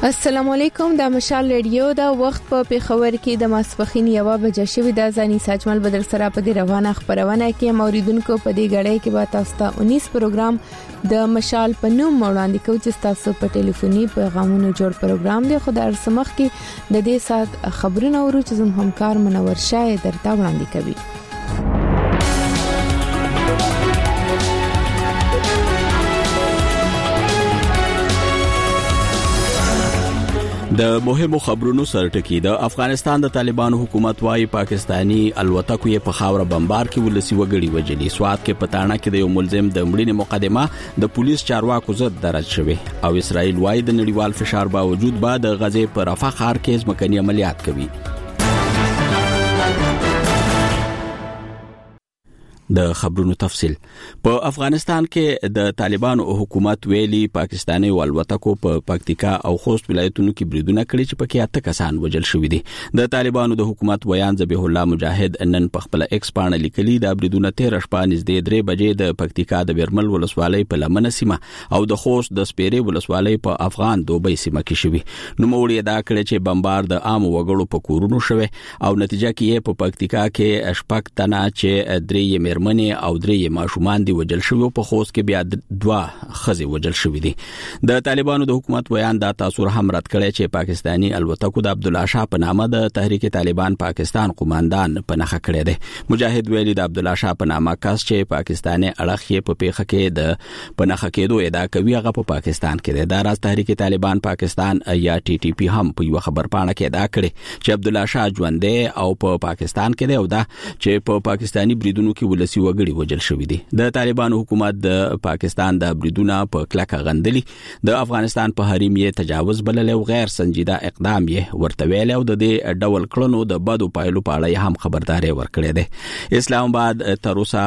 السلام علیکم د مشال ریډیو دا وخت په پیښور کې د ماسپخین 1 بجې شوې د ځاني ساجمل بدر سره په دې روانه خبرونه کې موریدونکو په دې غړې کې به تاسو ته 19 پروګرام د مشال په نوم وړاندې کوي چې تاسو په ټلیفوني پیغامونو جوړ پروګرام دی. خو د سمخ کې د دې سات خبرونه ورو چې زم همکار منور شاه درته وړاندې کوي. د مهمو خبرونو سرټکی د افغانستان د طالبانو حکومت وايي پاکستانی الوتکو یې په خاور بمبار کې ولسی وګړي وجلي. سواد کې پټانه کې د یو ملزم د مړینې مقدمه د پولیس چارواکو ضد درج شوې او اسرائیل وايي د نړیوال فشار باوجود به د غزې پر رفح ښار کې ځمکني عملیات کوي. د خبرونو تفصيل. په افغانستان کې د طالبانو حکومت ویلي پاکستاني الوتکو په پکتیکا او خوست ولایتونو کې بریدونه کړي چې پکې 8 کسان وژل شوي دي. د طالبانو د حکومت ویان ذبیح الله مجاهد نن په خپل ایکس باندې لیکلي د بریدونه 13 شپه نږدې 3 بجې د پکتیکا د بیرمل ولسوالۍ په لمنه سیمه او د خوست د سپیرې ولسوالۍ په افغان دوبۍ سیمه کې شوي. نو موړي دا کړي چې بمبار د عام وګړو په کورونو شوي او نتیجه کې په پکتیکا کې شپږ تنه چې درې منی او درې ماشومان دی وجل شوی. په خوست کې بیا 2 خزي وجل شوی دي. د طالبانو د حکومت بیان دا تاثیر هم رد کړی چې پاکستانی الوتکو د عبد الله شاه په نامه د تحریک طالبان پاکستان قوماندان په نخښه کړی دی. مجاهد ویلي د عبد الله شاه په نامه کس چې پاکستاني اړخ یې په پیښه کې د په نخښه کېدو ادعا کوي هغه په پاکستان کې دی. دا راز تحریک طالبان پاکستان یا ټي ټي پی هم په یو خبرپاڼه کې ادعا کړې چې عبد الله شاه ژوند دی او په پاکستان کې دی او دا چې په پاکستانی بریدونو کې ولسی وګړي وجل شوی دي. د طالبانو حکومت د پاکستان د بریدونو په کلکه غندلي د افغانستان په حریم یې تجاوز بلل او غیر سنجیده اقدام یې ورته ویل او د دې ډول کړنو د بدو پایلو په اړه هم خبرداري ورکړې ده. اسلام آباد تر اوسه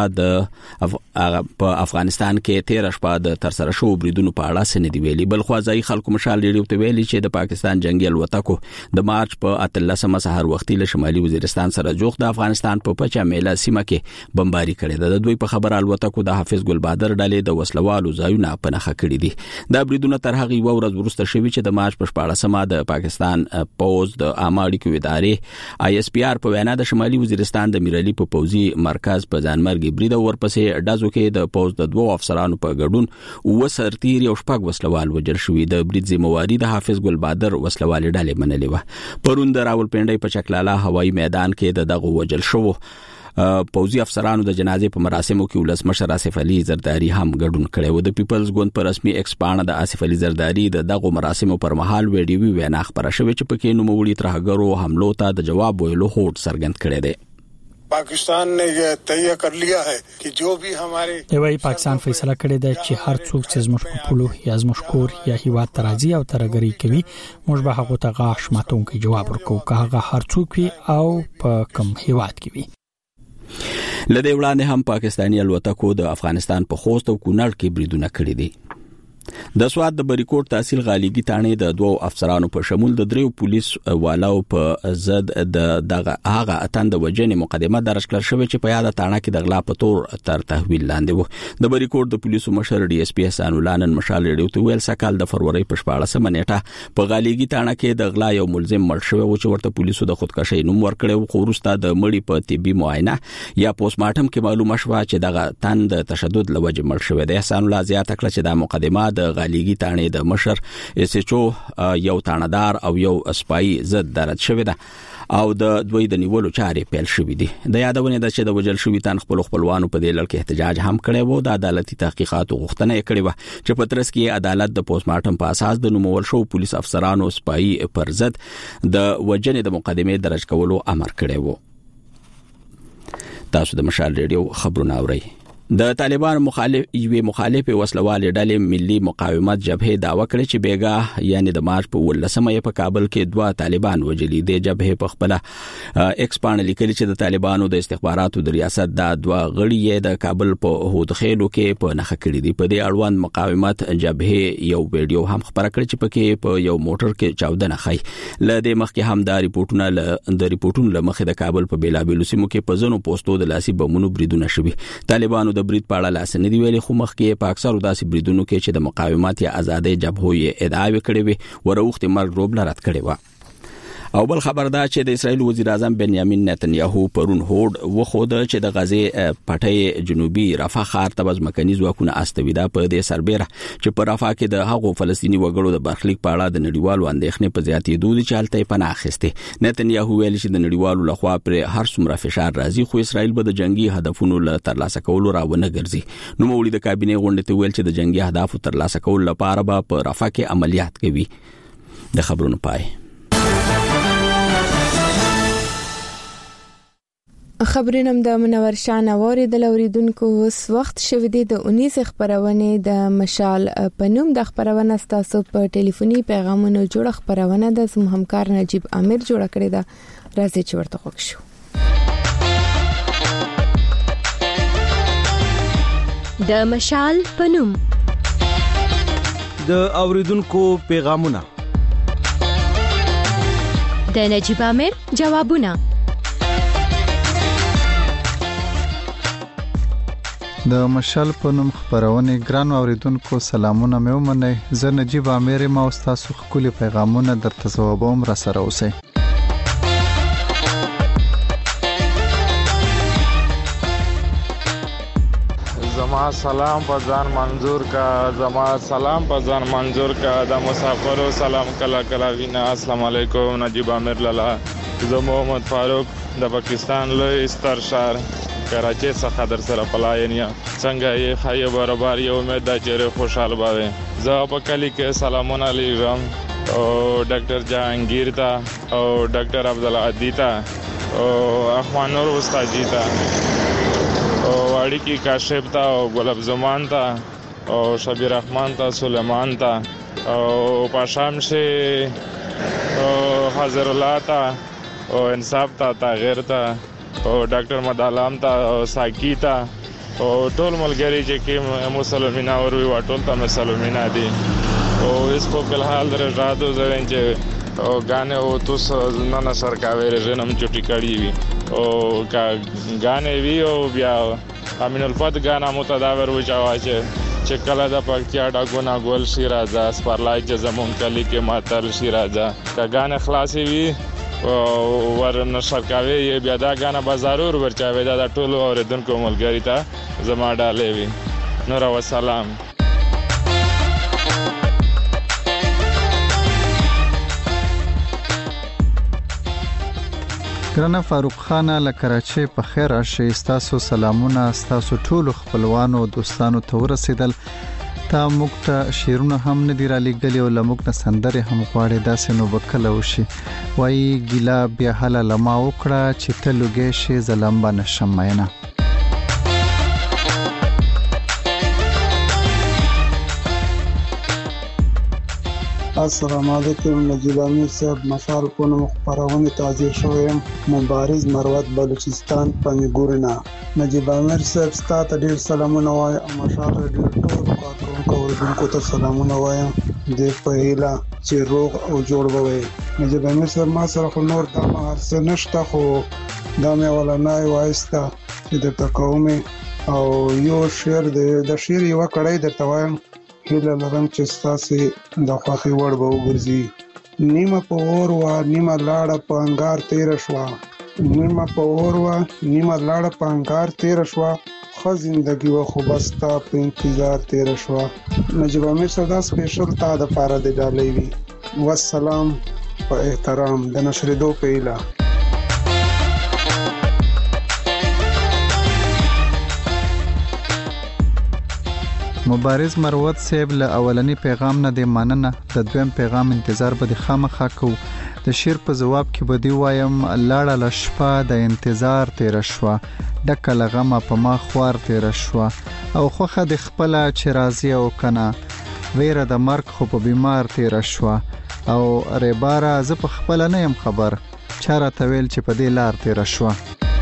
په افغانستان کې 13 شپه د ترسره شو بریدونو په اړه سندې ویلي. بل خو ځای خلکو مشال لري ته ویلي چې د پاکستان جنگي الوتکو د مارچ په 13 سهار وختي له شمالي وزیرستان سره جوخ د افغانستان په پچا میله سیمه کې بمباري کړې ده. د دوی په خبر الوتکو د حافظ ګل بادر ډلې د وسلوالو ځایونه په نخښه کړې دي. دا بریدونه تر هغه یو ورځ وروسته شوي چې د مارچ په 14مه د پاکستان پوز د امریکا ادارې آی اس پی آر په وینا د شمالي وزیرستان د میرالي په پوزي مرکز په ځانمرګي برید ورپسې ډازو کې د پوز د 2 افسرانو په ګډون او سرتیر یو شپږ وسلوال وجل شوی. د برید ذمہواری د حافظ ګل بادر وسلوال ډلې منلې و. پرون د راولپنډي په چکلاله هوایي میدان کې دغه وجل شو. پوزي افسرانو د جنازې په مراسمو کې ولسمشر آصف علي زرداری هم ګډون کړی و. د پیپلز ګوند پر رسمي ایکس باندې د آصف علي زرداری دغه مراسمو پر مهال ویډیو وینا خبره شوې چې پکې نوموړي ترهګرو حملو ته د جواب ویلو هوډ څرګند کړی دی. पाकिस्तान ने ये तय कर लिया है कि जो भी हमारे دوی پاکستان فیصله کړې ده چې هر څوک چې زموږ په پلو یا زموږ کور یا هیواد ترازی او ترګری کوي موږ به هغه ته غاښ ماتونکي جواب ورکو که هغه هر څوک وي او په کوم هیواد کې وي. لدې وړاندې هم پاکستانی الوتکو د افغانستان په خوست او کونړ کې بریدونه کړي دي. د سواد د بریکوټ تحصیل غالیګي تانه د 2 افسرانو په شمول د 3 پولیس والو په زد دغه هغه اتند وجنې مقدمه درج کړل شوې چې په یاد تانه کې د غلا په تور تر تحویل لاندې وو. د بریکوټ د پولیسو مشر ډي اس پی حسن ولانن مشال ریډیو ته ویل سکهال د فروری په 14 نیټه په غالیګي تانه کې د غلا یو ملزم مړ شوی و چې ورته پولیسو د خودکشي نوم ورکړی خو وروسته د مړی په طبي معاینه یا پوسټ مارټم کې معلومه شوه چې دغه تند تشدد لوجه مړ شوی دی. حسن الله زیاته کړ چې د مقدمه د غالیګي تانه د مشر اس ایچ او یو تاندار او یو اسپای زد درج شوی ده او د دوی د نیولو چارې پیل شوې دي. د یادونه ده چې د وجل شوی تن خپلوانو په دې لړ کې احتجاج هم کړی وو. د عدالتي تحقیقاتو غوښتنه یې کړې و چې په ترڅ کې عدالت د پوسټ مارټم په اساس د نومول شو پولیس افسرانو سپای پر ضد د وجنې د مقدمه درج کولو امر کړی وو. تاسو د مشال ریډیو خبرونه اورئ. د طالبان مخالف وسلوال ډلې ملي مقاومت جبهه داوا کړې چې بیګا یعنی د مارچ په 18مه په کابل کې 2 طالبان وجلي. د جبهه په خپل ایکس باندې لیکلي چې د طالبانو د استخباراتو د ریاست د 2 غړي د کابل په هودخېلو کې په نخښه کړی دي. په دې اړوند مقاومت جبهه یو ویډیو هم خبره کړې چې پکې په یو موټر کې چاودنه خای. لدې مخکې هم د ریپورتونو لمخې د کابل په بیلابیلو سیمو کې په ځینو پوسټو د لاسي بمونو بریدونه شوي. طالبانو د برید په اړه لاس نه دی ویلي، خو مخکې په اکثرو داسې بریدونو کې چې د مقاومت یا آزادۍ جبهو یې ادعاوې کړې وي وروخت مرګ روبله رد کړې و. او بل خبر دا چې د اسرایل وزیر اعظم بنیامین نتنیاهو پرون هوډ وخوده چې د غزې پټي جنوبي رفح ښار ته ځمکني ځواکونه استوي دا په دې سربېره چې په رفح کې د هغو فلسطیني وګړو د برخلیک په اړه د نړیوالو اندېښنې په زیاتېدو دي چې هلته پناه اخیستې. نتنیاهو ویل چې د نړیوالو لخوا پر هر څومره فشار راځي خو اسرایل به د جنگي هدفونو له ترلاسه کولو راونه ګرځي. نوموړي د کابینې غونډې ته ویل چې د جنگي اهدافو ترلاسه کولو لپاره به په رفح کې عملیات کوي. د خبرونو پای. خبرینم د منور شاه نواري د لوریدونکو اوس وخت شوه د 19 خبرونه د مشال پنوم د خبرونه ستاسو په ټلیفوني پیغامونو جوړ خبرونه د زموږ همکار نجیب امیر جوړ کړی دا راځي چې ورته خوښ شو. د مشال پنوم د اوریدونکو پیغامونه د نجیب امیر جوابونه. د مشال په نوم خبرونه ګران اوریدونکو سلامونه مې ومنئ. زه نجیب امیر ما او تاسو خپل پیغامونه درته جوابوم را سره اوسئ. زما سلام په ځان منظور کا، زما سلام په ځان منظور کا، د مسافرو سلام کلا کلا وینا. السلام علیکم نجیب امیر لالا. زه محمد فاروق د پاکستان لوی ستر شهر کراچي څخه در سره پلاین یا څنګه یې خای برابر یو امید د چیرې خوشاله باوي. زه په کلی کې سلامونه لیږم او ډاکټر جهانگیر ته او ډاکټر عبد العادی ته او اخوان نور استاد جی ته او اړیکی کاشف ته او ګلاب زمان ته او شبیر رحمان ته سلیمان ته او پاشام شه او حاضر الله ته او انصاف ته تغیر ته او ډاکټر مدالام ته او ساکی ته او ټول ملګری چې کې مسلمانان او وی ټول ته مسلمانان دي او اس په بل حال درځاتو زرين چې او غانه او تاسو نن سرکاوي رژنم چټي کړی وي او غانه وی او بیا امین الفت غانا متداور وچاوا چې کله د پکتیا ډاګونا ګول شي راځه سپارلای چې زمون کلی کې ماتل شي راځه کغانه خلاصي وی ورن سرکاوي بیا دا غانا بازارور ورچاوي دا ټول اوریدونکو ملګری ته زما ډالې وی. نور و سلام. ګرانه فاروق خان له کراچي په خیر راشي. تاسو سلامونه تاسو ټول خپلوانو دوستانو ته ورسېدل. تا موږ ته شیرونه هم نه دی را لګلی او لموږ نه سندره هم غواړي داسې نو وکړه وشي وای ګیلا بیا حاله لما وکړه چې ته لګې شي زلمبا نشم مینه. السلام علیکم نجیب امیر صاحب. مشال پونم خبرونه تازه شوم مبارز مروت بلوچستان پنګورنا. نجیب امیر صاحب ستاسو ډیر سلامونه وایم او مشال ډیر ټول کوونکو ته سلامونه وایم د پهلا چې روغ او جوړ بوي. نجیب امیر صاحب ما سره خو نور د هرڅ نشته خو دا مې ولنای وایستا چې د تکومه او یو شعر د شعر یو کړای درته وایم هله لرم چې تاسو د خوخي وړ به وګرځي. نیمه په اور وا نیمه لاړه په انګار تیر شوا، نیمه په اور وا نیمه لاړه په انګار تیر شوا، خو زندگی و خو بستا په انتظار تیر شوا. نجیب امیر صدا سپیشل تا د پاره د ډالۍ وی. والسلام په احترام د نشر دو پیلا. مبارز مروت صاحب له اولنی پیغام نه د مننه د دویم پیغام انتظار به د خامخا کو. د شیر په جواب کې بدی وایم لاړه لشپا د انتظار تیر شوا، ډکه لغمه په ما خوار تیر شوا او خوخه د خپل چې راضی او کنه ویره د مرګ خو په بیمار تیر شوا او ریباره ز په خپل نه يم خبر چاره تویل چې په دې لار تیر شوا.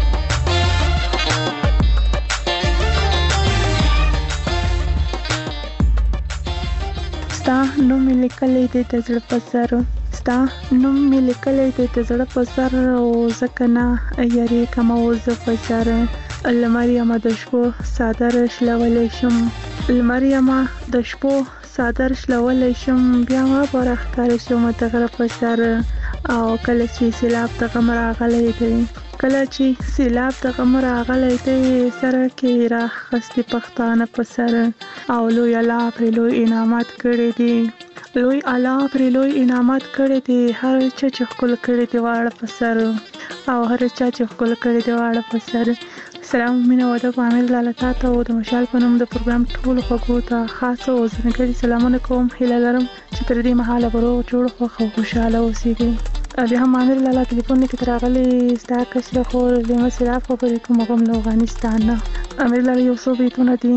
ستا نوم لیکلې د تجربه په سر، ستا نوم لیکلې د تجربه په سر او ځکه نه یاري کوم او ز په سر لمریمه د شپو صادر شلولی شم، لمریمه د شپو صادر شلولی شم، بیا ما پر ښکارې شم د غره په سر. او کله چې سیلاب د غم راغلی دی، کله چې سیلاب د غم راغلی دی، سره کې راخستې پښتانه په سر. او لوی الله پرې لوی انعامات کړي دي، لوی الله پرې لوی انعامات کړي دي، هر چا چې ښکل کړي دي واړه په سر، او هر چا چې ښکل کړي دي واړه په سر. سلام مینه و ادب عامر لاله تاته او د مشال په نوم د پروګرام ټولو خوږو ته خاص او ځانګړي سلامونه کوم. هیله لرم چې تر دې مهاله به روغ جوړ خوښ او خوشحاله اوسېږئ. بیا هم عامر لاله ټلیفون کې راغلی ستا کشره خور لیمه سیلاب خبرې کوم غم له افغانستان نه. عامر لاله یو څو بیتونه دي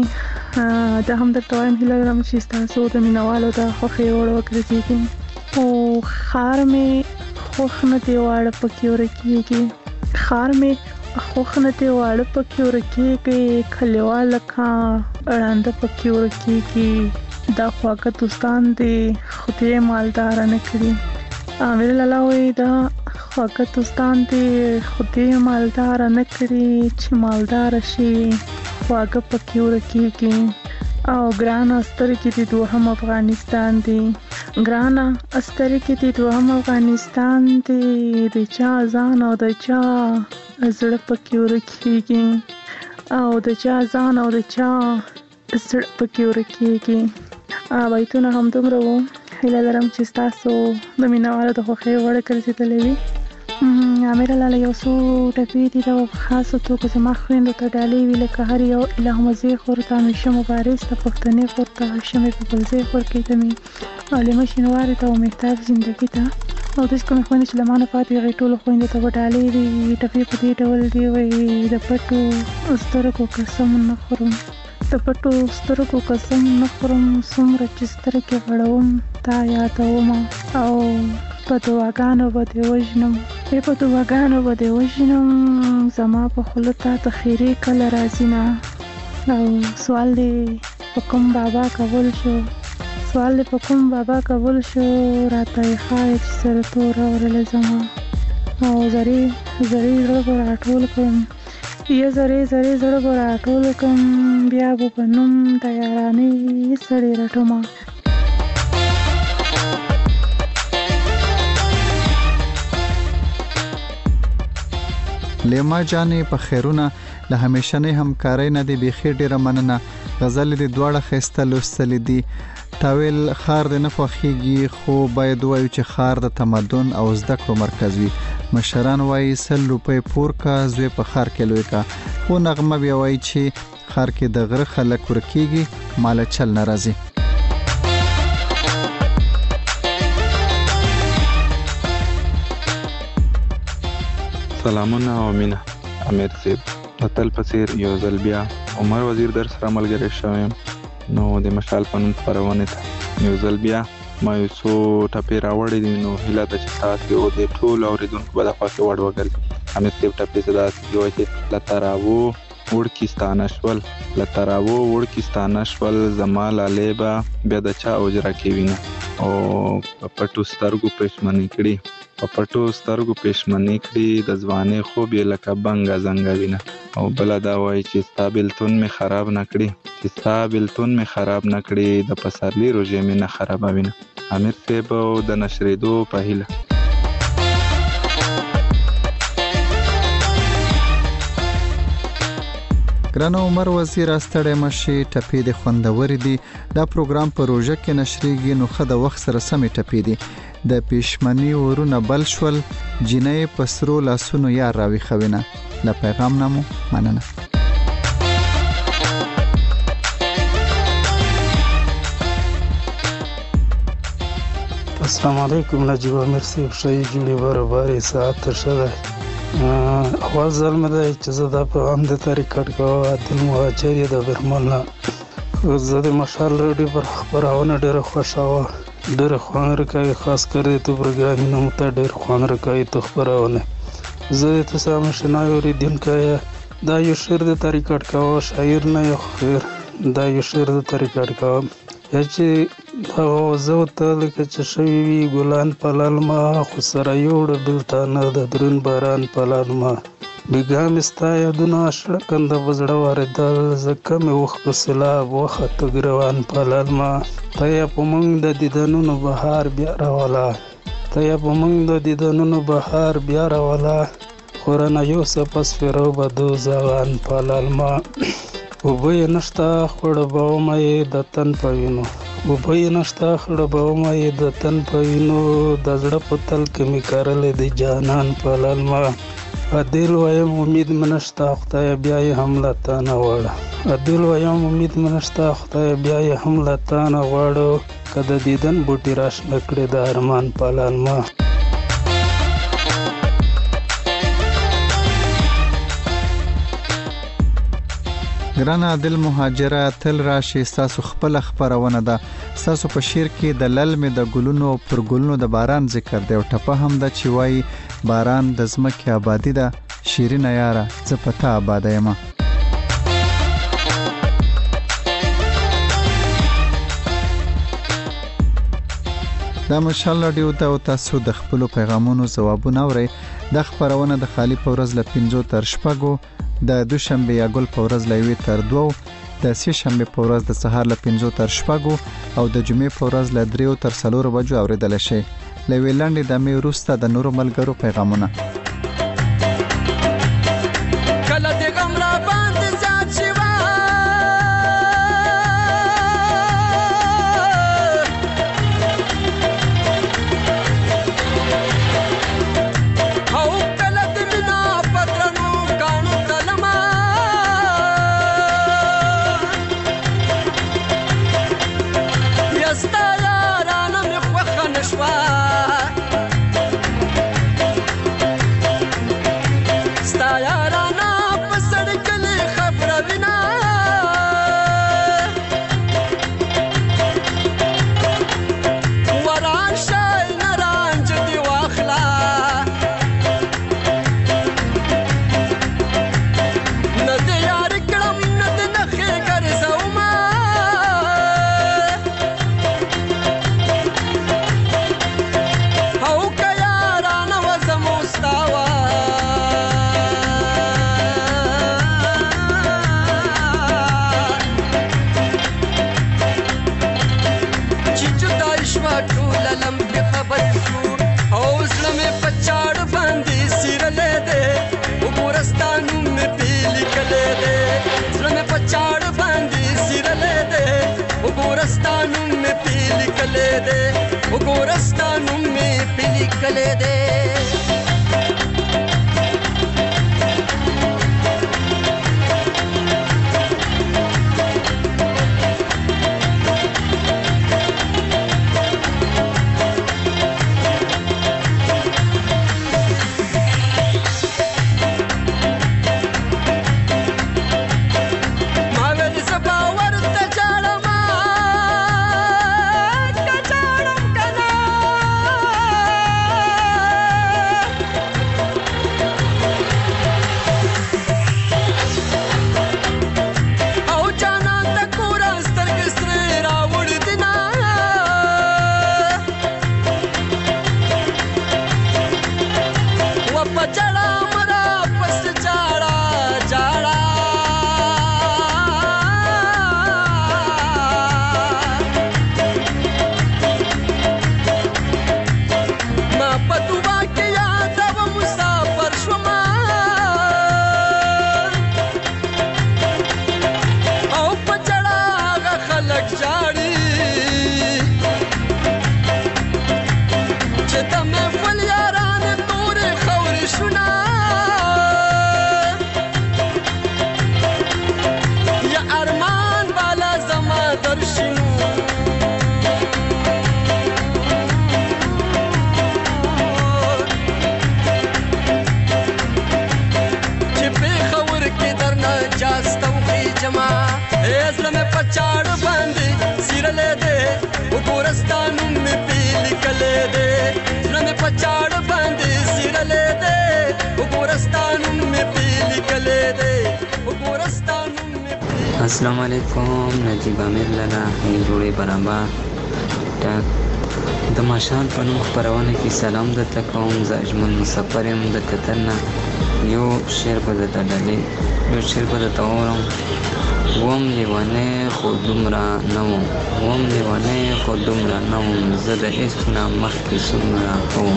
دا هم درته وایم، هیله لرم چې ستاسو د مینوالو د خوښې وړ وګرځېږي. او خار مې خوښ نه دی واړه پکې ورکېږي، خار مې خوښ نه دی واړه پکې ورکېږي، کلیوال لکه ړانده پکې ورکېږي، دا خواږه دوستان دي خدای مالداره نه کړي. عامر لاله وایي دا خواږه دوستان دي خدای مالداره نه کړي، چې مالداره شي خواږه پکې ورکېږي. او ګرانه سترګې دي دوهم افغانستان دی، ګرانه سترګې دي دوهم افغانستان دی، د چا ځان او د چا زړه پکې ورکېږي، او د چا ځان او د چا زړه پکې ورکېږي. بیتونه همدومره وو، هیله لرم چې ستاسو د مینوالو د خوښۍ وړ ګرځېدلی وي. عامر لاله یو څو ټپې دي دا په خاصه توګه زما خویندو ته ډالۍ وي، لکه هر یو الهمزې خور ته همیشه مبارز ته، پښتنې خور ته شمې په بلزې خور کې ته مې عالمه شینوارې ته او مهتاب زندګي ته، او داسې کومې خویندې چې له ما نه پاتې هغې ټولو خویندو ته به ډالۍ وي. ټپې په دې ډول دي وایي د پټو سترګو قسم نه خورم، د پټو سترګو قسم نه خورم، څومره چې سترګې غړوم تا یادومه، او په دعاګانو به دې وژنم، په دعاګانو به دې وژنم، زما په خوله تا ته خیرې کله راځي نه. او سوال دې په کوم بابا قبول شو، سوال دې په کوم بابا قبول شو، راته یې ښایي چې سره توره ورله زما، او زرې زرې زړه به راټول کړم، یا زرې زرې زړه به راټول کړم، بیا به په نوم د یارانې سړې رټمه. لیما جانې په خیرونه له همیشنې همکارۍ نه دی بیخي ډیره مننه. غزل دې دواړه ښایسته لوستلې دي. تاویل خار دې نه خوښیږي، خو باید وایو چې خار د تمدن او زده کړو مرکز وي. مشران وایي 100 روپۍ پور کا زوی په خار کې لوی کا، خو نغمه بیا وایي چې خار کې د غره خلک ورکیږي مال چل ناراضي. سلامونه او مینه. امیر صاحب د تل په څیر یو ځل بیا عمر وزیر در سره ملګری شوم، نو د مشال په نوم خپرونې ته یو ځل بیا ما یو څو ټپې راوړې دي، نو هیله ده چې تاسو او د ټولو اوریدونکو به د خوښې وړ وګرځي. امیر صاحب ټپې څه داسې دي وایي چې له تراوو وړکستانه شول، له تراوو وړکستانه شول، زما لالې به بیا د چا اوجره کې وینه، او په پټو سترګو پښمنې کړي، په پټو سترګو پښمنې کړي، د ځوانۍ خوب یې لکه بنګه زنګه وینه. او بله دا وایي چې ستا بېلتون مې خراب نه کړي، چې ستا بېلتون مې خراب نه کړي، د پسرلي روژې مې نه خرابوینه. امیر صاحب د نشرېدو په هیله. ګرانه عمر وزیر ستړی مشي، ټپې د خوندوري دي. دا پروګرام په روژه کې نشریږي، نو خه د وخت سره سمې ټپې دي. د پېشمنی ورونه بل شول، جنې پسرو لاسونو یار راوي خوینه. له پیغام نامو مننه. السلام علیکم نجیب امیر صاحب، شای جوړي برابرې ساعت شته. اول ځل مې دی چې زه دا پیغام د ریکارډ کوم. عادل مهاجر د برمل نه. زه د مشال ریډیو پر خبرونه ډېره خوښوم، ډېر خوند راکوي، خاص کر د تو پروګرامینو مته ډېر خوند راکوي تو خبرونه. زه د تاسو مشنای اوریدونکو دا یو شعر د ریکارډ کوم، شاعر نه یو خیر، دا یو شعر د ریکارډ کوم چې دا زه ته لکه چې شوی وي ګلان په لالما، خو سره یوړ بلتانه د درون باران په لالما. بیګا مې ستا یادونه شړکنده په زړه واردل زکه مې وخت په سیلاب وخته ګروان په للمه ته یې په موږ د دیدنونو بهار بیا راوله ته یې په موږ د دیدنونو بهار بیا راوله خورنه یوسف اسفرو بدو زغان په للمه اوبه یې نشته خوړه به ومه یې د تن په وینو اوبه یې نشته خوړه به ومه یې د تن په وینو د زړه په تل کې مې کرلې د جانان په للمه عدل وایم امید منشتا خدای بیا یې هم له تا نه غواړه عدل وایم امید منشتا خدای بیا یې هم له تا نه غواړه که د دیدن بوټي راشنه کړې د ارمان په للمه ګرانه عادل مهاجره تل راشي ستاسو خپل خبرونه ده ستاسو په شعر کې د للمې د ګلونو پر ګلونو د باران ذکر دی او ټپه هم ده چې وایي باران د ځمکې آبادی ده شیرینه یاره زه په تا آباده یم دا مشال رادیو ته تاسو د خپل پیغامونو ځوابونه اورئ د خبرونه د خالی په ورځ له 5 تر 6 د دوشنبه یا ګل په ورځ له 1 تر 2 د سه شنبه په ورځ د سهار له 5 تر 6 او د جمعې په ورځ له 3 تر 4 بجو اوریدل شي لوي لاندې د مې روسته د نورو ملګرو پیغامونه کله دې غم را باندې ځات شي ګورستانو مې پیلی کله دې السلام علیکم نجیب امیر لالا نیروړې برابر د ماشال په نوم خبرونه کې سلام درته کوم زه اجمل مسافر یم د قطر نه یو شعر به درته ډالۍ یو شعر به درته ووایم. وم لیونی خو دومره نه وم وم لیونی خو دومره نه وم زه د عشق نه مخکې څومره کوم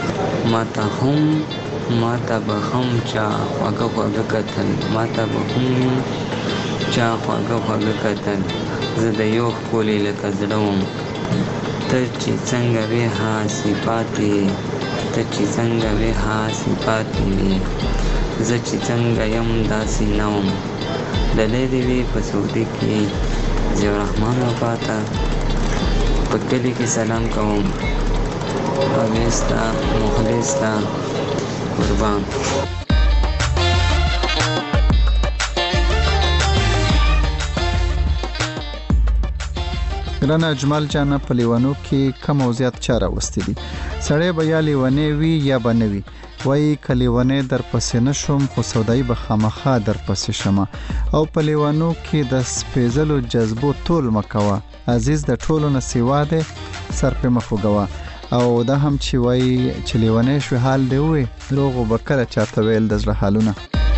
ماته به هم چا خواږه خواږه کتل ماته به هم چا خواږه خواږه کتل زه د یو ښکلي لکه زړه وم ته چې څنګه وې هاسې پاتې ته چې څنګه وې هاسې پاتې وې زه چې څنګه یم داسې نه وم ډلې دې وي په سعودي کې ضیاء الرحمن وفاته په کلي کې سلام کوم اویستا مخلصتا قربان. ګرانه اجمل جان په لیوانو کې کم او زیات چاره وستدي سړی به یا لیوانې وي یا بنوي وای کلیوانې در پسې نشم خو سودای به خامخا در پسې شمه او په لیوانو کې د سپېزلو جذبو تول مکوا عزیز د ټولو نسیوا ده سر په مخوګوا او دا هم چې وای چې لیوانې شو حال دی وي دروغ وبکره چاته ویل د زړه حالونه.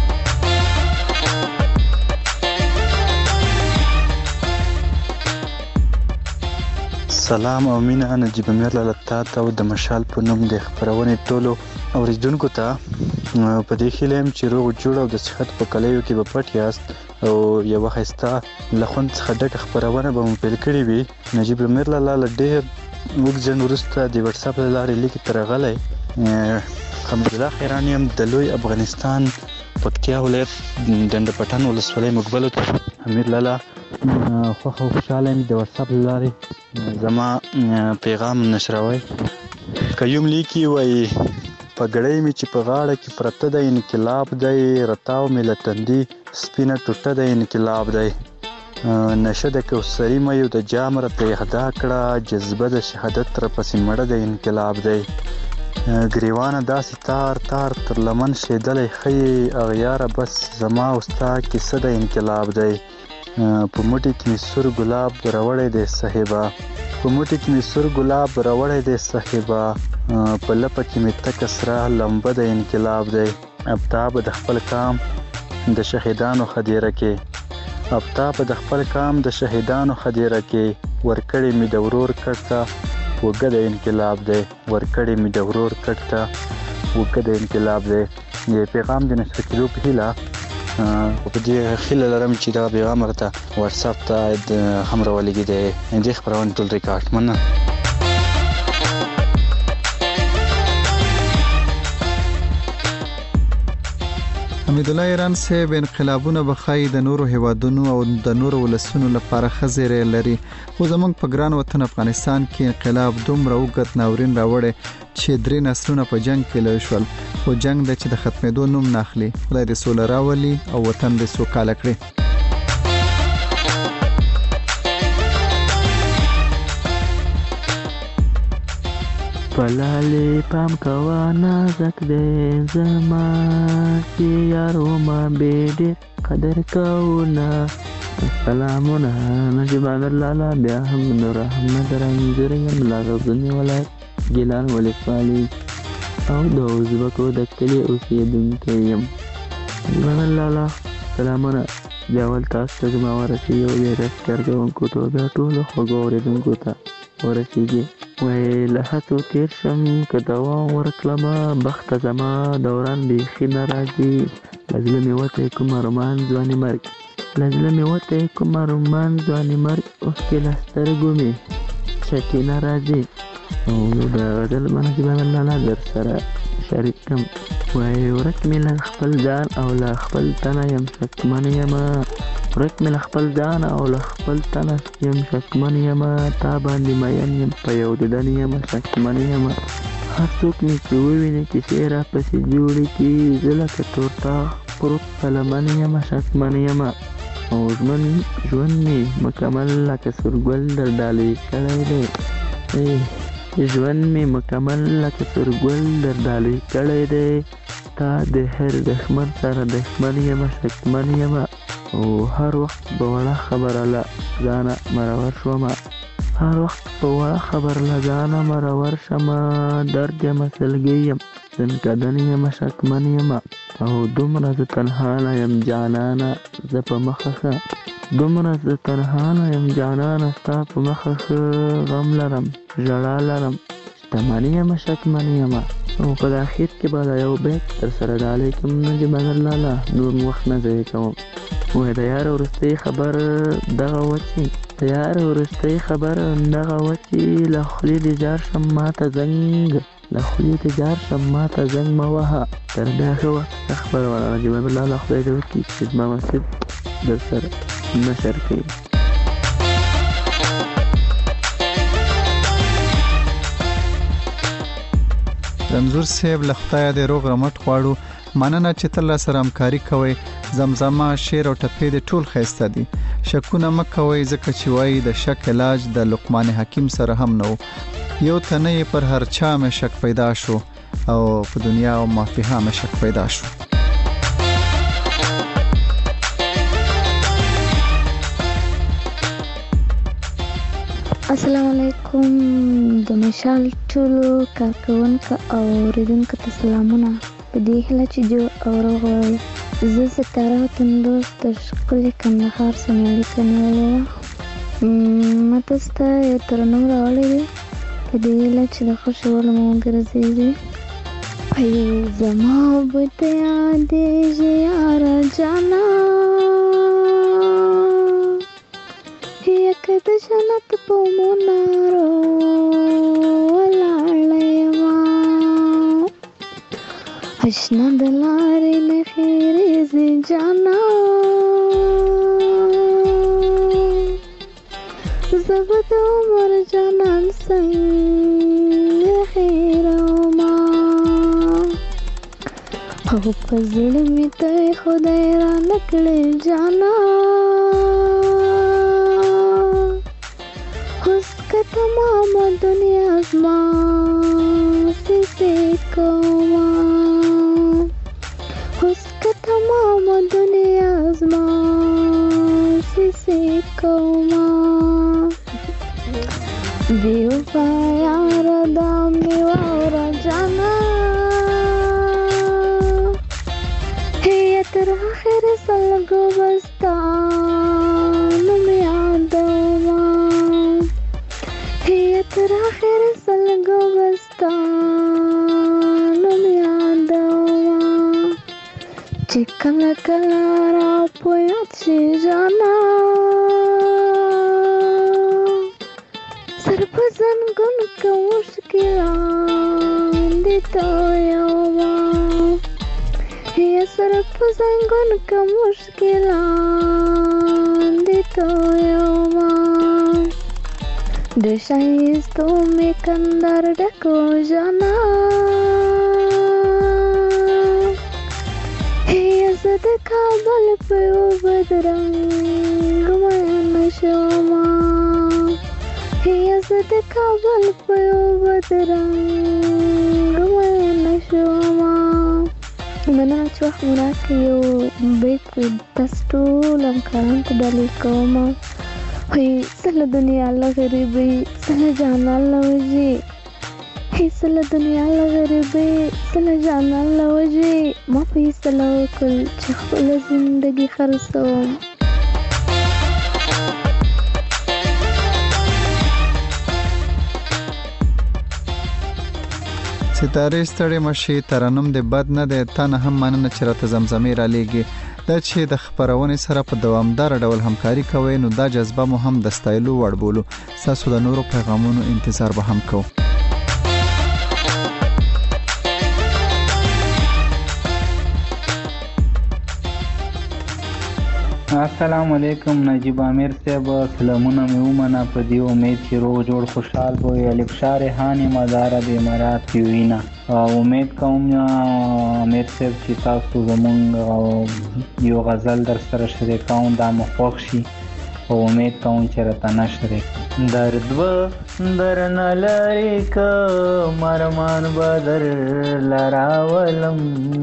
سلام او مینه نجیب امیر لاله او د مشال په نوم د خبرونې ټولو اوریدونکو ته په دې خلم چې روغ جوړ او د صحت په کلیو کې به پټ یاست او یو خسته لخوند څخه ډک خبرونه به مو پیل کړی وي. نجیب امیر لاله ډېر وګځن ورسته د واتس اپ لارې لیک ترغلې حمد الله خیرانیم د لوی افغانستان پکتیا ولایت ډنډ پټان ولسوالۍ مقبله امیر لاله خو خوشاله یم د واتس اپ لارې زما پیغام نشروي کيوم لیکي وای پګړې می چې په غاړه کې پرته د انقلاب دی رتاو ملتندي سپینه ټوټه د انقلاب دی نشه د کوثری مې یو د جامره ته اهدا کړه جذبه د شهادت تر پسې مړه د انقلاب دی گریوانه داسې تار تار تر لمن شیدلې خې اغیاره بس زما اوستا کې صد انقلاب دی په موټي کې سور ګلاب راوړې د صاحبہ په موټي کې سور ګلاب راوړې د صاحبہ په لپه کې می تک سره لمبه د انقلاب دی ابتاب د خپل کام د شهیدانو خدیره کې ابتاب د خپل کام د شهیدانو خدیره کې ورکړې می د ورور کټه وګه د انقلاب دی ورکړې می د ورور کټه وګه د انقلاب دی یې پیغام د نشر کېدو په هیله په دې خیله لرم چې دا پیغام راته واتس اپ ته هم راولېږي د دې خبرونه ټول ریکارډ مننه. حمید الله ایران صاحب انقلابونه بخای د نورو هیوادونو او د نورو ولسونو لپاره خزره لري خو زمونږ په ګران وطن افغانستان کې انقلاب دومره وګت ناورین راوړي چې درې نسلونه په جنگ کې لوي شول خو جنگ د چې د ختمېدو نوم ناخلي خدای دې سوله راولي او وطن دې سوکاله کړي. پلالی پام کوا نازک دے زما چې یارو ما بیډ قدر کونا. سلامونه نجیب امیر لاله بیا هم نور احمد رنځوریم لاغزنی ولایت ګیلان ولسوالۍ او د ازبکو د کلي اوسېدونکی یم. نجیب امیر لاله سلامونه بیا ول تاسو ته زما ورسېږي او بیا رسکرګونکو توګه ټولو خوږو اورېدونکو ته ورسېږي. وای له هڅو تیر شم که دوام ورکړمه بخته زما دوران بیخي نه راځي له زړه مې وتی کوم ارمان ځواني مرګ له زړه مې وتی کوم ارمان ځواني مرګ اوښکې له سترګو مې چټې نه راځي. او یو د غزل نجیب امیر لاله در سره شریک کړم. وای ورک مې له خپل ځان او له خپل تنه یم شکمن یمه ورک مې له خپل ځان او له خپل تنه یم شکمن یمه تا باندې مین یم په یو دیدن یمه شکمن یمه هر څوک مې چې وویني کیسې راپسې جوړې کړي زه لکه تورتاغ پروت په لمن یمه شکمن یمه. او ژوند مې مکمل لکه سورګل در ډالۍ کړی دی ژوند مې مکمل لکه سورګل در ډالۍ کړی دی تا د هر دښمن سره دښمن یمه شکمن یمه. او هر وخت په وړه خبره له ځانه مرور شومه هر وخت په وړه خبر له ځانه مرور شمه درد یمه سلګۍ یم زنکدن یم شکمن یم او دومره زه تنها نه یم جانانه زه په مخه ښه دومره زه تنها نه یم جانانه ستا په مخه ښه غم لرم ژړا لرم شتمن یم شکمن یم او په اخر کې به دا یو بیت در سره ډالۍ کوم نجیب امیر لالا نور وخت نه ضایع کوم وای د یار وروستۍ خبر دغه وچې د یار وروستۍ خبر دغه وچې له خولې دې جار شم ماته زنګ له خولې دې جار شم ماته زنګ مه وهه تر بیا ښه وخت خبرونه نجیب امیر لالا خدای دې وکړي چې زما مسجد در سره نشر کوي. رمزور صاحب له خدای دې روغ رمټ غواړو مننه چې تل سره همکاري کوي زمزمه شعر او ټپې دې ټول ښایسته دي شکونه مکوي ځکه چې وایي د شک علاج د لقمان حکیم سره هم نو یو تنه پر هر چا مې شک پیدا شو او په دنیا او مافیها مې شک پیدا شو. السلام علیکم د مشال ټولو کارکونکو او اوریدونکو ته سلامونه په دې هیله چې جو او روغ وئ. زه ستاره تندوس د ښکلي کندهار څخه اړیکه نیولې ده. ما تاسو ته یو ترنم راوړی دی په دې هیله چې د خوښۍ وړ مو وګرځېږي. زما به ته یادېږي یاره جانا یک د جنت په منارو ولاړه یمه اشنا د لارې نښې ریزې جانا زه به د عمر جانان څنګه هېرومه او په زړه مې ته خدای رانه کړې جانا تمام دنیا زما سیسې کوما اوس که تمام دنیا زما سیسې کوما بیوفا یاره دا مې واوره جانا هی تر آخر سلګو بستا نوم یادوما تر آخر سلګو بستانو مې یادوه چې کله کله را په یاد شي جانا سر په زنګون که مشکلان دې تویومه یا سر په زنګون که مشکلان دې تویومه د ښایستو مې کندر ډکو جانا زه د کابل په یو بدرنګ مینه شومه زه د کابل په یو بدرنګ مینه شومه. مننه چې وخت مو راکړی یو بیت تاسو ټول همکارانو ته ډالۍ کومه. هی سله دنیا له غریبۍ سله جانان له وجې هی سله دنیا له غریبۍ سله جانان له وجې ما فیصله وکړل چې خپله زندګي خرڅوم. ستاره ستړي مشي ترنم د بد نه د تنه هم مننه چې راته زمزمې را لېږي دا چې د خبرونې سره په دوامدار ډول همکاري کوي نو دا جذبه مو هم د ستایلو وړ بولو. تاسو د نورو پیغامونو انتظار به هم کوو. السلام علیکم نجیب امیر صاحب سلامونه مې ومنه په دې امید چې روغ جوړ خوشحال به الف شارحان مدار د امارات وینا امید کوم امیر صاحب چې تاسو زمونږ یو غزل در سره شریکوم دا مو خوښ شي او امید کوم چې راته نشرې درد و درنه لري که مرمان به در لراولم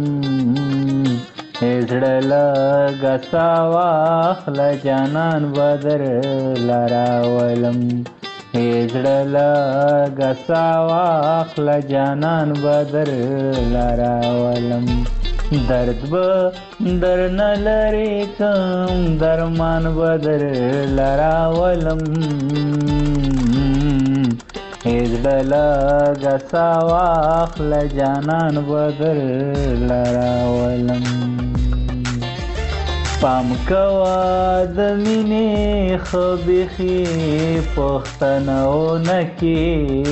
زړه لږه سا واخله جانان به در لراولم زړه غساواخل جانان بدر لراولم درد به در نلری کم درمان بدر لراولم زړه غساواخل جانان بدر لراولم پام کوا د مینې خبيخي پښتنو نکي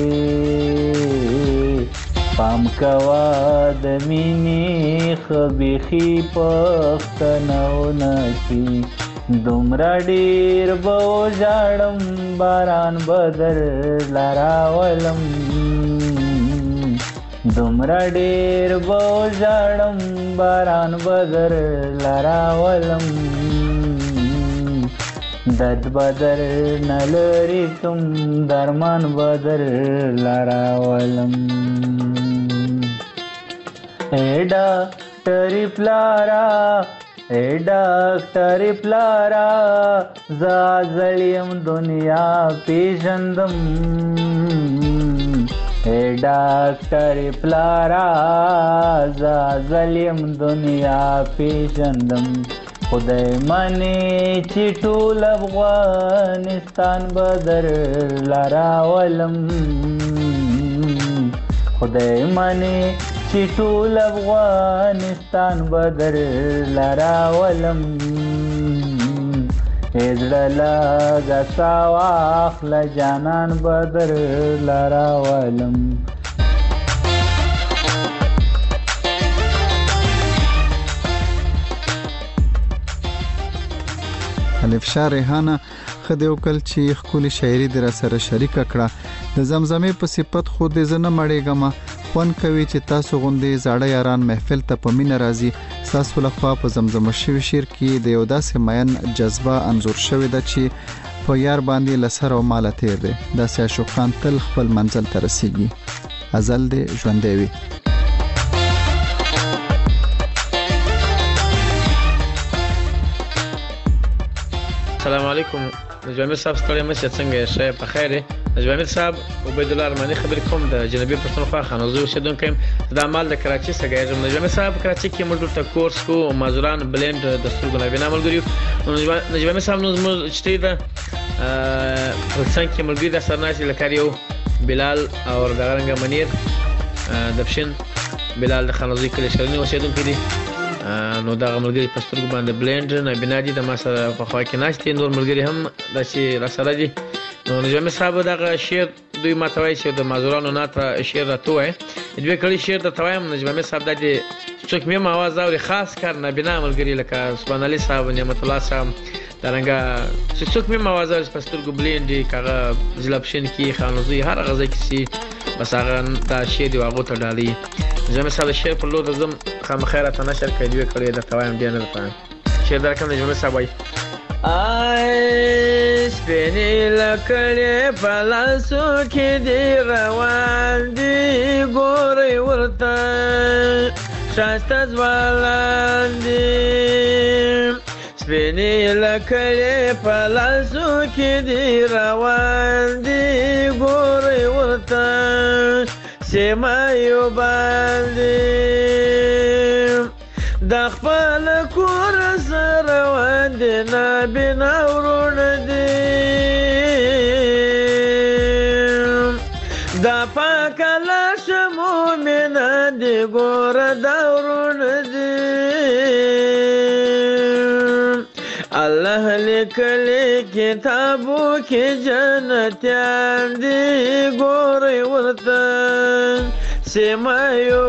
پام کوا د مینې خبيخي پښتنو نکي دومره ډیر بو جاړم باران بدر لراولم دومره ډیر بو جاړم باران بدر لراولم درد بدر نلری کوم درمان بدر لراولم ډاکټر پلارا زازلیم دنیا پیژندم ډاکټر پلارا زازلیم دنیا پیژندم خدای منی چې ټول افغانستان بدر لراولم خدای منی چې ټول افغانستان بدر لراولم زړه غساواخل جانان بدر لراولم الفشا ریحانه خدیو کل چې خولي شاعري در سره شریک کړه د زمزمه په صفت خود زنه مړېګما فون کوي چې تاسو غوندې زاړه یاران محفل ته په مين راځي تاسو لخوا په زمزمه شوی شعر کې د یو داسې مین جذبه انزور شوی د چې په یار باندې لسر او مال تیر دی د عاشقان تل خپل منزل ته رسیږي ازل دې ژوندې وي السلام علیکم نجامیر صاحب ستړي مشه څنګه شې په خیره نجامیر صاحب عبید الله ارمانی خبر کوم د جنوبي پښتونخوا خانوزو اوسیدونکو د عمل د کراچي څخه نجامیر صاحب کراچي کې موږ ته کورس کو مازوران بلند د سترګو نه بنا ملګریو نجامیر صاحب نو موږ چې دا څنګه ملګری د سرناسي لکاریو بلال او دغرنګ منیر د بشن بلال د خانوزي کلی شرنی اوسیدونکو دي نو دا ملګری پسترګ باندې بلند نه بنادي د ما سره په خوا کې ناشته نور ملګری هم د شي را سره دي نو نجامي صاحب دا شعر دوی ماتوي چې د مازورانو ناته شعر راټوي دوی کړي شعر د توایم نجامي صاحب د څوک مې आवाज اوري خاص کار نه بنا ملګری لکه سبحان الله صاحب نعمت الله صاحب درنګ څوک مې आवाज اوري پسترګ بلند کغه زلبشن کې خانوزي هر غزه کې بس هغه دا شعر دی واغو ته ډالي نجامي صاحب شعر په لور زم خامخیره ته نشر کوي دوی کړي د توایم دی نه پام شعر درکم نجامي صاحب وای آی سپینی لکړې پلاسو کې دی روان دی ګوري ورته شاسته ځوالان دی سپینی لکړې پلاسو کې دی روان دی ګوري ورته سیما یو باندې د خپل کور سره وند نه بنا ورون دي د پاک لاش مومن دي ګور دا ورون دي الله لیکلی کتابو کې جنتیان دي ګور ورته سیما یو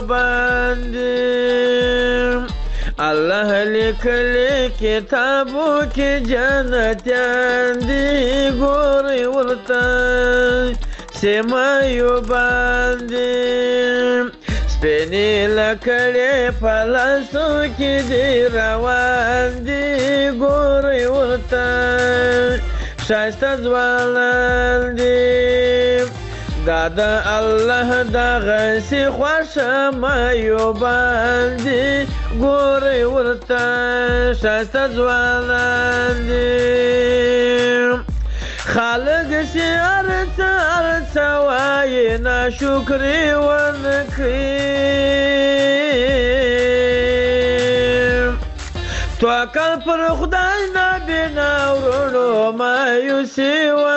باندې الله لیکلی کتابو کې جنتیان دي ګور ورته سیما یو باندې سپینی لکړې پلاسو کې دی روان دی ګوري ورته شایسته ځوانان دي دا د الله دغه سي خوښه ما یو باندې ګوري ورته شایسته ځوانان دي خالق سیارت وای ناشکری ونکړي توکل پر خدای نه بنا ورونو مایوسي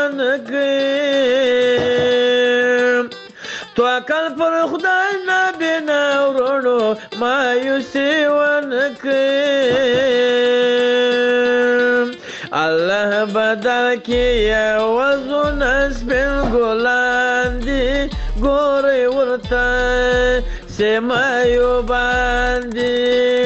ونکړي توکل پر خدای نه بنا ورونو مایوسي ونکړي الله بدل کې وزن سپین ګلان دي ګورې ورته سیمایو باندې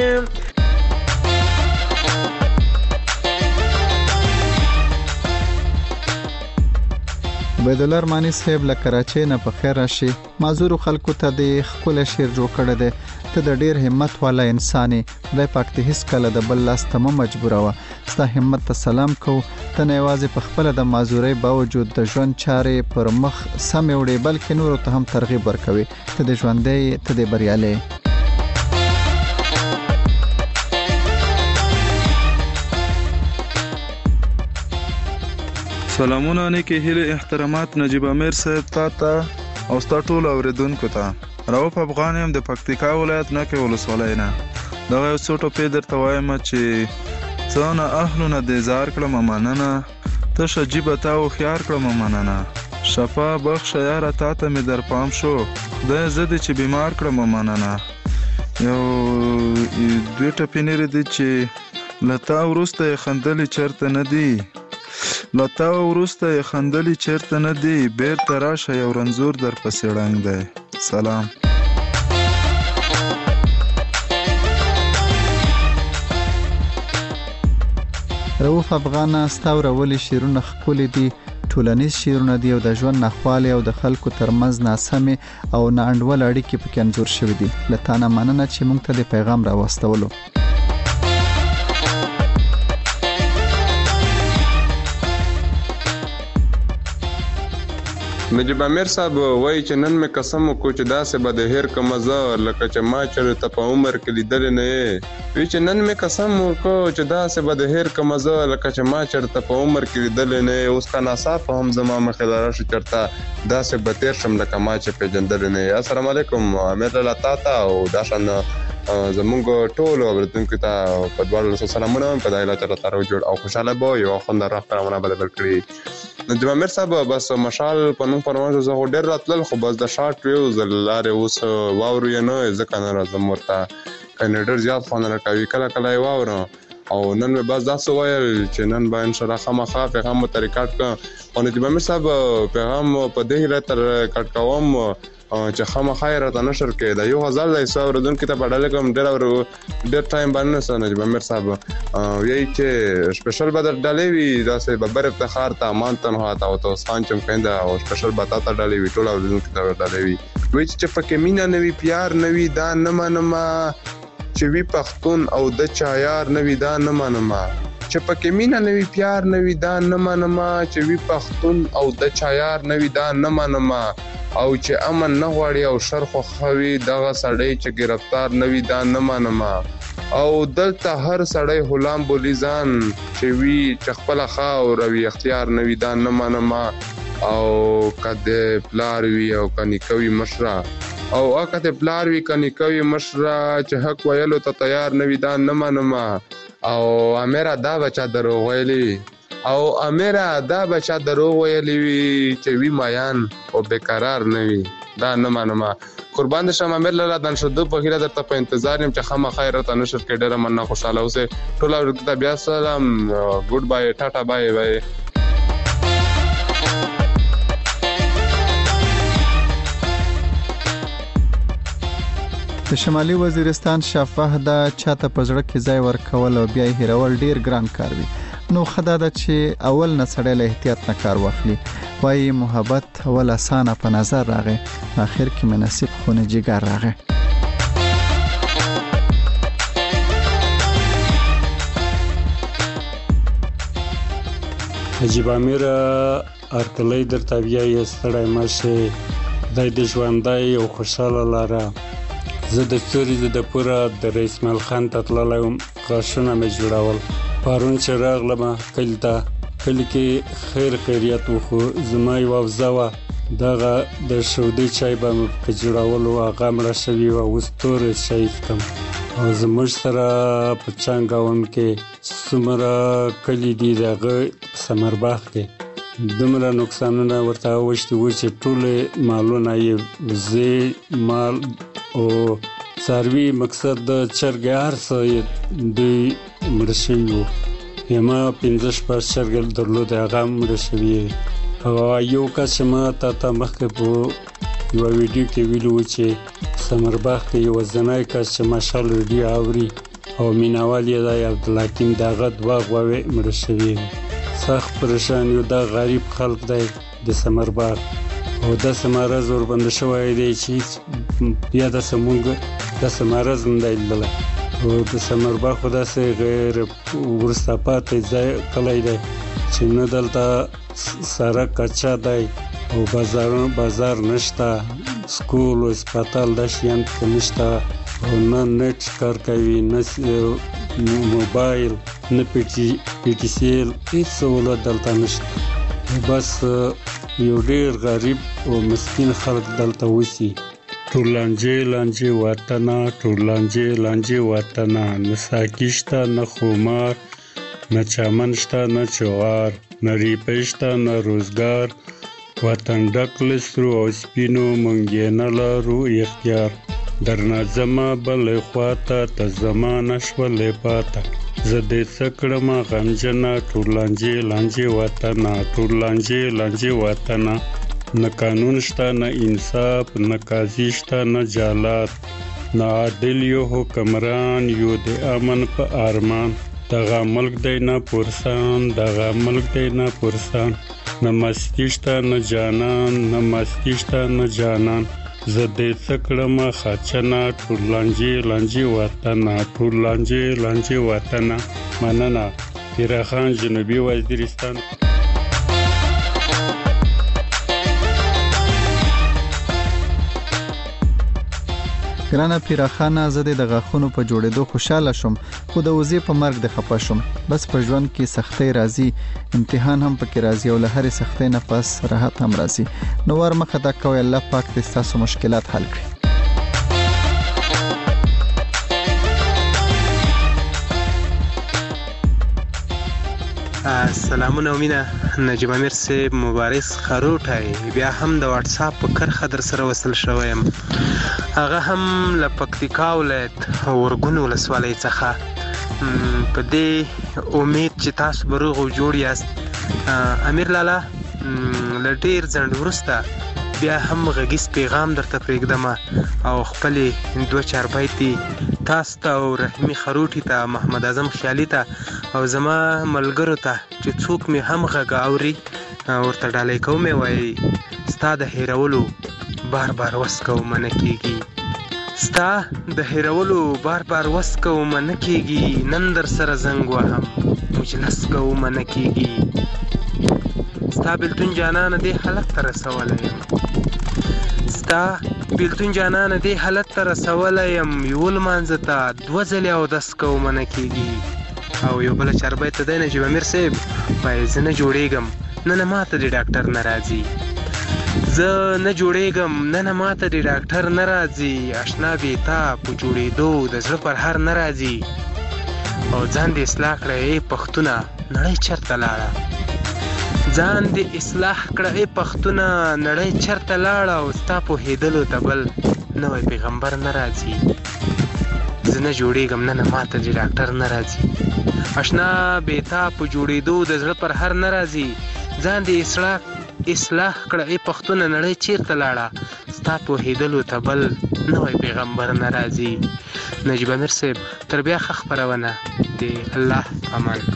عبیدالله ارمانی صاحب له کراچۍ نه په خیر راشي. معذور خلکو ته د خپل شعر جوړ کړی دی. ته د ډیر همت والا انسان یې. خدای پاک ته هیڅ کله د بل لاس ته مه مجبوروه. ستا همت ته سلام کوو. ته نه یوازې په خپله د معذورۍ باوجود د ژوند چارې پر مخ سمې وړې بلکې نورو ته هم ترغیب ورکوي. ته د ژوندی، ته د بریالی. سلامونه نیکی هیله احترامات نجیب امیر صاحب تا او ستا ټول اوریدونکو ته. رؤف افغان یم د پکتیکا ولایت نکې ولسوالۍ نه. دغه یو څو ټوپې درته وایم چې څونه اهلونه دې زار کړم مننه، تشه جیبه تا هوښیار کړم مننه، شفا بخشه یاره تا ته مې در پام شو، خدای زه دې چې بیمار کړم مننه. یو دوی ټپې نرې دي چې له تا وروسته یې خندلې چېرته نه دي، له تا وروسته یې خندلې چېرته نه دي، بیرته راشه یو رنځور در پسې ړنګ دی. سلام. رؤف افغان ستا ورولي شعرونه ښکلي دي، ټولنیز شعرونه دي او د ژوند ناخوالې او د خلکو ترمنځ ناسمې او ناانډول اړیکې پکې انځور شوي دي. له تا نه مننه چې موږ ته د پیغام راواستولو. نجیب امیر صاحب وایي چې نن مې قسم وکړو چې داسې به د هیر که مزه لکه چې ما چېرته په عمر کې لیدلې نه یې. وایي چې نن مې قسم وکړو چې داسې به د هیر که مزه لکه چې ما چېرته په عمر کې لیدلې نه یې. اوس که ناڅاپه هم زما مخې ته راشي چېرته داسې به تېر شم لکه ما چې پېژندلې نه یې. السلام علیکم امیر لاله تا ته او دا شان زمونږ ټولو اورېدونکو ته په دواړو لاسو سلامونه وایم. په دا هیله چې الله تعالی جوړ او خوشحاله به یو خوندور خپرونه به بدل کړي. نجیب امیر صاحب بس مشال په نوم پروانه زه خو ډېر راتلل خو بس د شارټ ویوز له لارې اوس واورو یې نه ځکه نه راځم ورته کنې ډېر زیات خوند راکوي کله کله یې واورم او نن مې بس داسې ویل چې نن به انشاءالله خامخا پیغام مو ته ریکارډ کړم او نجیب امیر صاحب پیغام په دې هیله ته ریکارډ کوم چې خامخا یې راته نشر کړي. دا یو غزل دی څو اورېدونکي ته به ډالۍ کړم ډېر ټایم باندې نه نجیب امیر صاحب یایي چې سپیشل به در ډالۍ وي داسې به بر افتخار ته امان تنها ته او توسخان چمکنده او سپیشل به تا ته ډالۍ وي ټول اورېدونکي ته ډالۍ وي. وایي چې پکې مینه نه وي پیار نه وي دا نه منمه چې وي پښتون او د چا یار نه وي دا نه منمه چې پکې مینه نه وي پیار نه وي دا نه منمه چې وي پښتون او د چا یار نه وي دا نه منمه او چې امن نه غواړي او شر خوښوي دغه سړی چې گرفتار نه وي دا نه منمه او دلته هر سړی غلام بولی ځان چې وي چې خپله خاوره وي اختیار نه وي دا نه منمه او که د پلار وي او که نیکه وي مشره او که د پلار وي که نیکه وي مشره چې حق ویلو ته تیار نه وي دا نه منمه او امیره دا بچا دروغ ویلي او امیره دا بچا دروغ ویلی وي چې وي مایان او بیقرار نه وي دا نه منمه. قربان د شم امیر لاله دن شدو په هیله درته په انتظار یم چې خامخا راته نشر کې ډېره مننه خوشحاله اوسئ ټول اورېدونکو ته بیا سلام ګډ بای ټاټا بای بای. د شمالي وزیرستان شفاه دا چاته په زړه کې ځای ورکول او بیا یې هیرول ډیر ګران کار وي نو خدا دا چې اول نه سړی له احتیاط نه کار واخلي وایي محبت اول اسانه په نظر راغی اخر کې مې نصیب خونه جګر راغی. نجیب امیر ارتلی درته بیا یې ستړی مشه خدای دې ژوندی او خوشحاله لاره. زه د ستوري د پوره د رئیس مل خان ته تللی وم غاښونه مې جوړول پرون چې راغلم کلي ته کلی کې خیر خیریت وخو زما یو وزوا دغه د شودي چای به کجړاول او هغه مړه شوی او وستور شایستم او زموږ سره په چانګاوم کې څومره کلی دی دغه سمرباغ کې دومره نقصانونه ورته وشتي و چې ټول مالونه یې زی مال او ساروی مقصد د چرګار سره د مرشیو یما 15 پر چرګل درلود هغه مرشوي او یو کسمه تا مخکې په یو ویډیو کې ویلو چې سمرباغ کې یو ځنای کس چې ماشال ریډي اوري او میناوال یې د عبدالحکیم دغه دوا غوي مرشوي سخت پریشان یو د غریب خلک دی د سمرباغ او د سمارز ور بند شوی دی چې بیا د سمونګ د سمارز نه دی او د سمرباغ خدا سه غیر ورسته پاتې ځای کلی دی چې نه دلته سره کچا دی او بازار نشته سکول او هسپتال د شیان نشته او نه نت کار کوي نه موبایل نه پی ټی سی ایل هیڅ ولادت دلته نشته بس یو ډیر غریب او مسکین خلک دلته وسی ټولانجه وطن ټولانجه وطن نه ساکیشته نه خومار نه چمنشته نه چوار نه ریپشته نه روزګار وطن ډک لسرو او سپینو مونږ نه لرو اختیار درنا زما بل خواته ته زمانه شولې پاته زده سکړم غمجنا ټولانجه وطن ټولانجه وطن نه قانون شته نه انصاف نه قاضي شته نه جلاد نه عادل یو حکمران یو د امن په ارمان دغه ملک دی نه پرسان دغه ملک دی نه پرسان نه مسکیشته نه جانان نه مسکیشته نه جانان زده سکړم خاچنا ټولانجه وطن ټولانجه وطن مننه پیرخان جنوبي وزیرستان ګرانه پیراخانه زه د غاخونو په جوړېدو خوشاله شوم خو د وزې په مرګ د خپه شوم بس په ژوند کې سختۍ راځي امتحان هم پکې راځي او له هرې سختۍ نه پس راحت هم راځي نو ور مخه دا کوي الله پاک دې تاسو مشکلات حل کړي سلامونه ومینه نجیب امیر صاحب مبارز خروټای بیا هم د واتس اپ په کرخه در سره وصل شوم هغه هم ل پکتیکا ولایت ورګون ولسوالۍ څخه په دې امید چې تاسو بروغ جوړ یاست امیر لالا ل ډیر ځند ورسته بیا هم غږیز پیغام درته پرېږدم او خپل 2-4 بایتي تاسو ته او رحیمي خروټي ته محمد اعظم خیالي ته او زما ملګرو ته چې څوک می هم غږ اوري ورته ډالۍ کوم وای ستا د هیرولو بار وس کوم نه کیږي ستا د هیرولو بار وس کوم نه کیږي نن در سره زنګ وهم مجلس کوم نه کیږي ستا بلتون جانان دې حالت تر رسولای ستا بلتون جانان دې حالت تر رسولای یول مانځتا 2 ځله او دس کوم نه کیږي او یو بل چربای ته د نجیب امیر صاحب پای زنه جوړېګم نن ماته د ډاکټر ناراضي زه نه جوړېګم نن ماته د ډاکټر ناراضي آشنا بیتا په جوړېدو د زړه پر هر ناراضي او ځان دې اصلاح کړې پښتونه نړۍ چرته لاړه ځان دې اصلاح کړې پښتونه نړۍ چرته لاړه او ستا په هیدلو تبل نوې پیغمبر ناراضي زنه جوړېګم نن ماته د ډاکټر ناراضي آشنا بیتا په جوړېدو د زړه پر هر ناراضي ځان دې اصلاح کړې پښتونه نړۍ چیرته لاړه ستا په هیدلو تبل نوې پیغمبر ناراضي نجیب امیر صاحب تر بیا خبرونه دی الله امان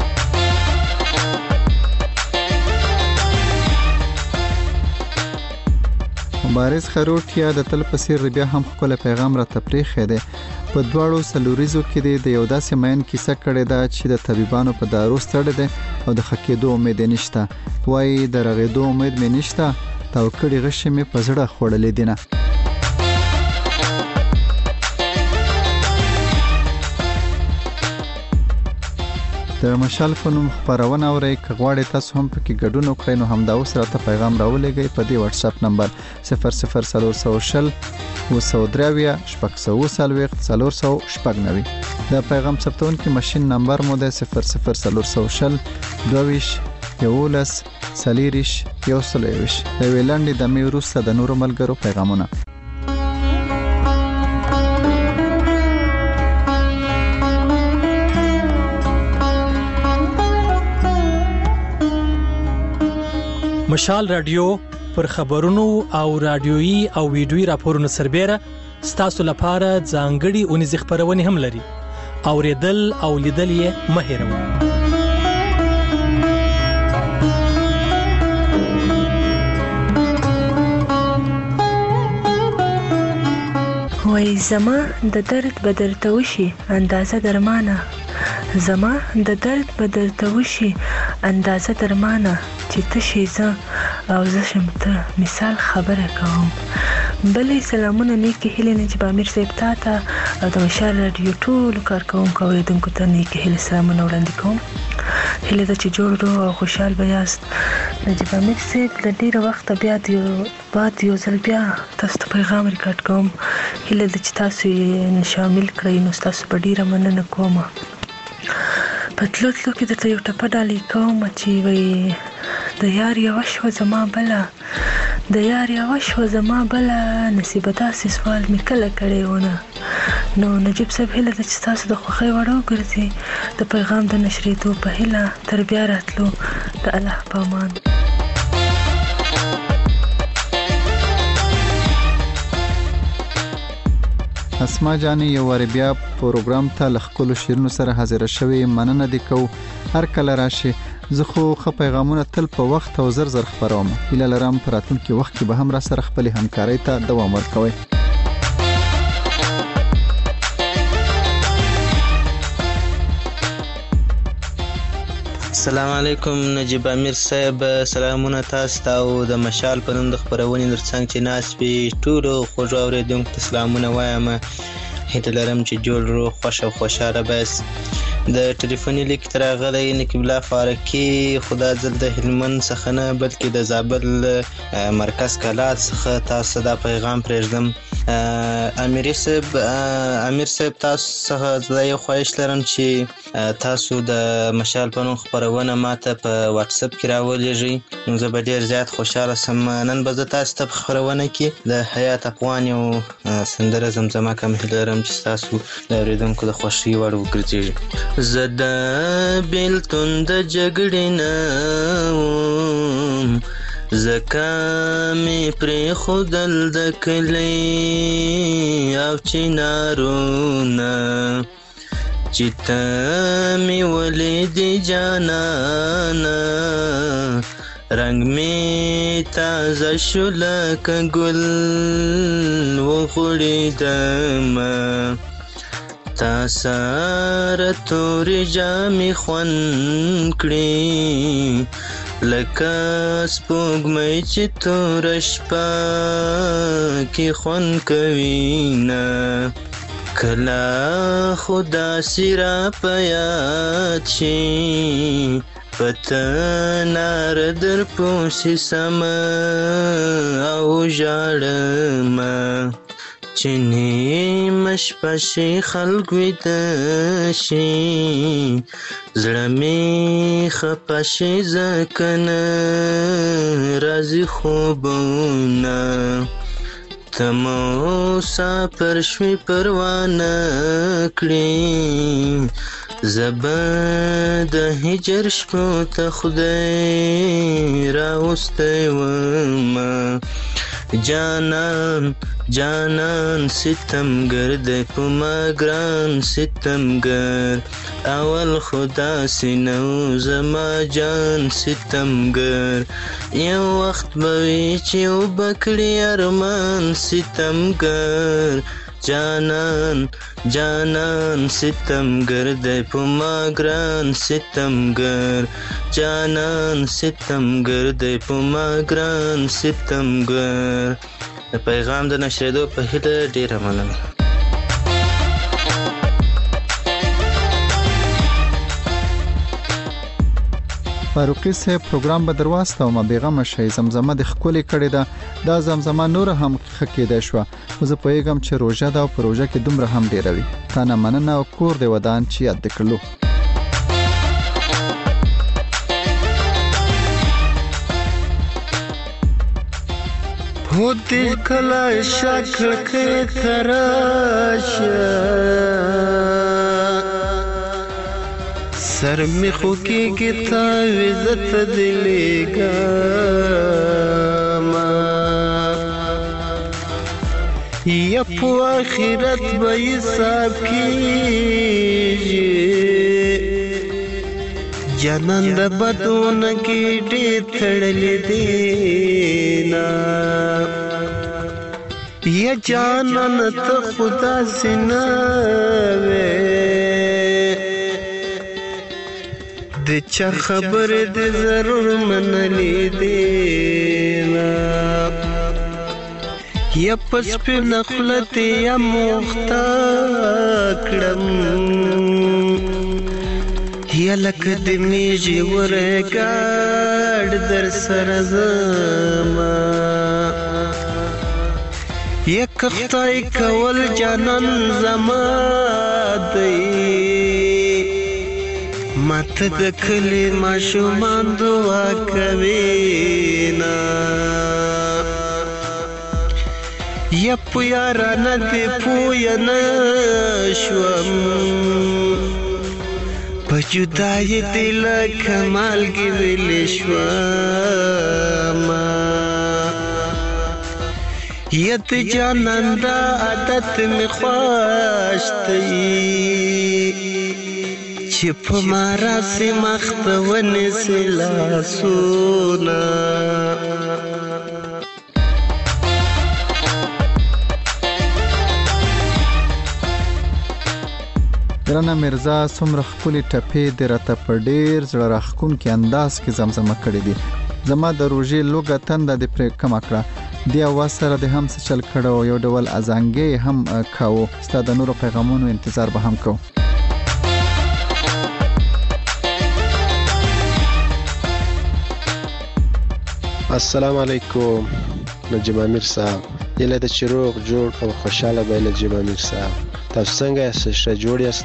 مبارز خروټیا د تل پسیر بیا هم خپل پیغام را تفریخ دی په دواړو سلوریزو کې د یو داسې مین کیسه کړې ده چې د طبيبانو په دارو ستړي دي او د خکېدو امید نشته وای د رغېدو امید مې نشته تا وکړې غشې مې په زړه خوړلې دي نه د مشال په نوم خبرونه اورئ. که غواړئ تاسو هم پکې ګډون وکړئ نو همدا اوس راته پیغام راولېږئ په دې واتس اپ نمبر 00420 203 490. د پیغام ثبتونکي ماشين نمبر مو د 00420 22 11 سلیریش یو سلیریش. د ویلاندې د میروسته د نورو ملګرو پیغامونه. مشال رادیو پر خبرونو او رادیويي او ویډیويي راپورونو سربېره ستاسو لپاره ځانګړي اونیز خبرونه هم لري. اوریدل او لیدل یې مه هېروئ. وای زما د درد بدرته وشي اندازه درمانه، زما د درد بدرته وشي اندازه درمانه، چې ته شې زه او زه شم ته، مثال خبره کوم. بلې سلامونه نیکې هیلې نجیب امیر صاحب تا ته او د مشال رادیو ټولو کارکوونکو اوریدونکو ته نیکې هیلې سلامونه وړاندې کوم. هیله ده چې جوړ روغ او خوشحال به یاست. نجیب امیر صاحب له ډېره وخته بیا یو ځل بیا تاسو ته پیغام ریکارډ کوم. هیله ده چې تاسو یې شامل کړئ نو ستاسو به ډېره مننه کوم. په تلو کې درته یو ټپه ډالۍ کوم چې وایي د یار یوه شوه زما بله، د یار یوه شوه زما بله، نصیبه داسې سوال مې کله کړی ونه. نو نجیب صاحب هیله ده چې تاسو د خوښۍ وړ وګرځي. د پیغام د نشریدو په هیله تر بیا راتلو د الله په امان. اسما جانې یو وار بیا پروګرام ته لخکلو شیرونو سره حاضر شوی. مننه دې کو هر کله راشي. زه خو پیغامونه تل په وخت او زر خبروم. هیله لرم په راتلونکي وخت کې به هم را سره خپل همکارۍ ته دوام ورکوي. السلام علیکم نجیب امیر صاحب، سلامونه تاسو ته او د مشال په نوم د خبرونې ترڅنګ چې ناست وي ټولو خوږو اورېدونکو ته سلامونه وایم. هیله لرم چې جوړ روغ خوښ او خوشحاله بس. د ټلیفوني لیک تر راغلی نقیب الله فاروقي، خدا ځل د هلمند څخه نه بلکې د زابل مرکز کلات څخه تاسو دا پیغام پرېږدم. امیر صاحب تاسو څخه زه یو خواهش لرم چې تاسو د مشال په نوم خبرونه ماته په واتس اپ کې راولېږئ نو زه به ډېر زیات خوشحاله سم. نن به زه تاسو ته په خبرونه کې د حیات افغان یو سندره زمزمه کوم. هیله لرم چې تاسو د اورېدونکو د خوښۍ وړ وګرځېږي. زه د بیلتون د جګړې نه وم، زکه مې پرېښودل د کلي او چنارونه، چې ته مې ولیدې جانانه، رنګ مې تازه شو لکه ګل وغوړېدمه، تا سره تورې جامې خوند کړې لکه سپوږمۍ چې توره شپه کې خوند کوي نه. کله خو داسې را په یاد شي په تناره در پوسې سمه او ژاړمه، چې نیمه شپه شي خلک ویده شي زړه مې خفه شي ځکه نه راځي خوبونه. ته مسافر شوې پروا نه کړې، زه به د هجر شپو ته خدای راوستی ومه. جانان جانان ستمګر دی په ما ګران ستمګر، اول خدا سينو زما جان ستمګر، یو وخت به وي چې وبکړي ارمان ستمګر. جانان جانان ستمګر دی په ما ګران ستمګر، جانان ستمګر دی په ما ګران ستمګر. د پیغام د نشریدو په هیله ډیره مننه. فاروقي صاحب پروګرام به درواستو ما بیغمه شي زمزمه د خولي کړي دا زمزمه نور هم خکېده شو زه پوهیږم چې روزه دا پروژه کې دومره هم ډیروي تا نه مننه او کور دی ودان چې یاد کړلو होते कला शक्ल के तराश सर में खुकी की ताविज़त दिलेगा यपो आखिरत बई साब कीजिए जनंद बदून की डी थड़ल देना ये जानन तो खुदा सिनावे दे चा खबर दे जरूर मन ली देना ये पस पे नखलत या मुख्ताकड़म या लक दिमीजी वरगाड़ दर सरज़मा ये कख्ताई कवल जानन ज़मादी मत दखली माशुमान दुआ कवीना ये पुयारा नदी पुयना श्वम बजुदाई दिल कमाल की विलिश्वमा यत जानंदा आदत में ख्वाश्ती छिप मारा से मख्तवन से लासूना ګرانه مرزا څومره خپلې ټپې د راته په ډېر زړه راښکون کې انداز کې زمزمه کړې دي زما د روژې لوګه تنده د پرې کمه کړه دی اواز سره د هم څه چل کړو یو ډول ازانګې هم کاوه ستا د نورو پیغامونو انتظار به هم کوو السلام علیکم نجیب امیر صاحب یله د چروغ جوړ او خوشاله به نجیب امیر صاحب تاسو څنګه یاست ښه جوړ یاست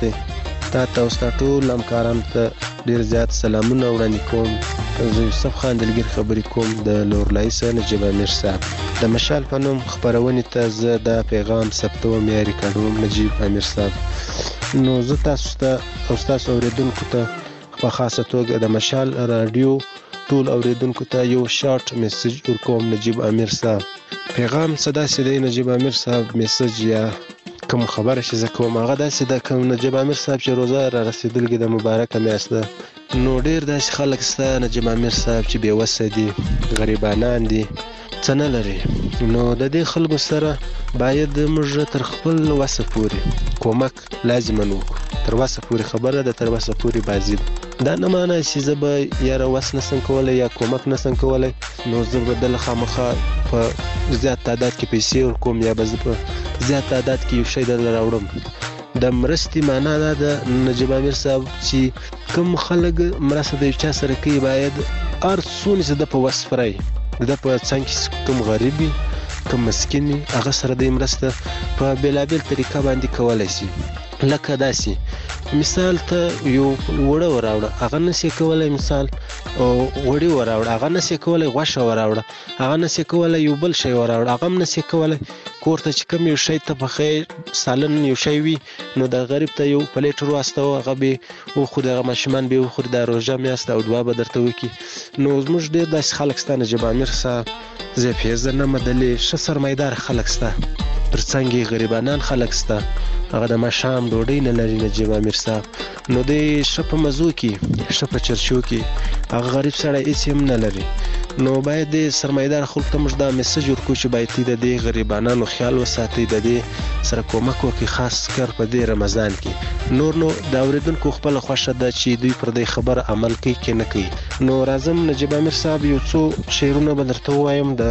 تاسو ټول همکارانو ته ډیر زیات سلامونه وړاندې کوم زه یوسف خان دلګر خبرې کوم د لورلای سره نجیب امیر صاحب د مشال په نوم خبرونې ته زه د پیغام ثبتوم یا ریکارډوم نجیب امیر صاحب نو زه تاسو ته او تاسو اوریدونکو ته په خاصه توګه د مشال رادیو ټول اوریدونکو ته یو شارټ میسج ورکوم نجیب امیر صاحب پیغام صدا سیدی نجیب امیر صاحب میسج یا کوم خبره چې زه کوم هغه داسې د کوم نجیب امیر صاحب چې روزه را رسیدلګي د مبارکه میاشت ده نو ډیر داسې خلک سته نجیب امیر صاحب چې بېوسه دي غریبانان دي څه نه لري نو د دې خلکو سره باید موږ تر خپل وسه پورې کومک لازما وکړو تر وسه پورې خبره ده تر وسه پورې بازي دا نه معنی چې زه به یاره وس نسم کولی یا کومک نسم کولی نو زه به دله خامخا په زیات تعداد کې پیسې ورکوم یا به زه په زیات تعداد کې یو شی درله راوړم د مرستې معنا دا ده نجیب امیر صاحب چې کوم خلک مرسته د یو چا سره کوي باید هر څونه چې د په وس فرای د په څنګ کې کوم غریب وي کوم مسکین وي هغه سره د مرسته په بېلابېل طریقه باندې کولی شي لکه داسې مثال ته یو وړه وراوړه هغه نشي کولی مثال وړي وراوړه هغه نشي کولی غوښه وراوړه هغه نشي کولی یو بل شی وراوړه هغه هم نشي کولی کور ته چې کوم یو شی ته پخې سالن یو شی وي نو د غریب ته یو پلیټ ورواستوه هغه به وخوري هغه ماشومان به وخوري د روژه میاشت او دعا به درته وکړي نو زموږ ډېر داسې خلک شته نجیب امیر صاحب زه یې پېژنم دلې ښه سرمایدار خلک شته تر څنګ یې غریبانان خلک شته هغه د ماښام ډوډۍ نه لري نجیب امیر صاحب نو دی ښه په مزو کې ښه په چرچو کې هغه غریب سړی هېڅ هم نه لري نو باید د سرمایدار خلکو ته موږ دا میسج ورکړو چې باید د دې غریبانانو خیال وساتئ د دې سره کومک وکړي خاص کر په دې رمضان کې نور نو د اورېدونکو خپله خوښه ده چې دوی پر دې خبره عمل کوي که نه کوي نو راځم نجیب امیر صاحب یو څو شعرونه به درته ووایم د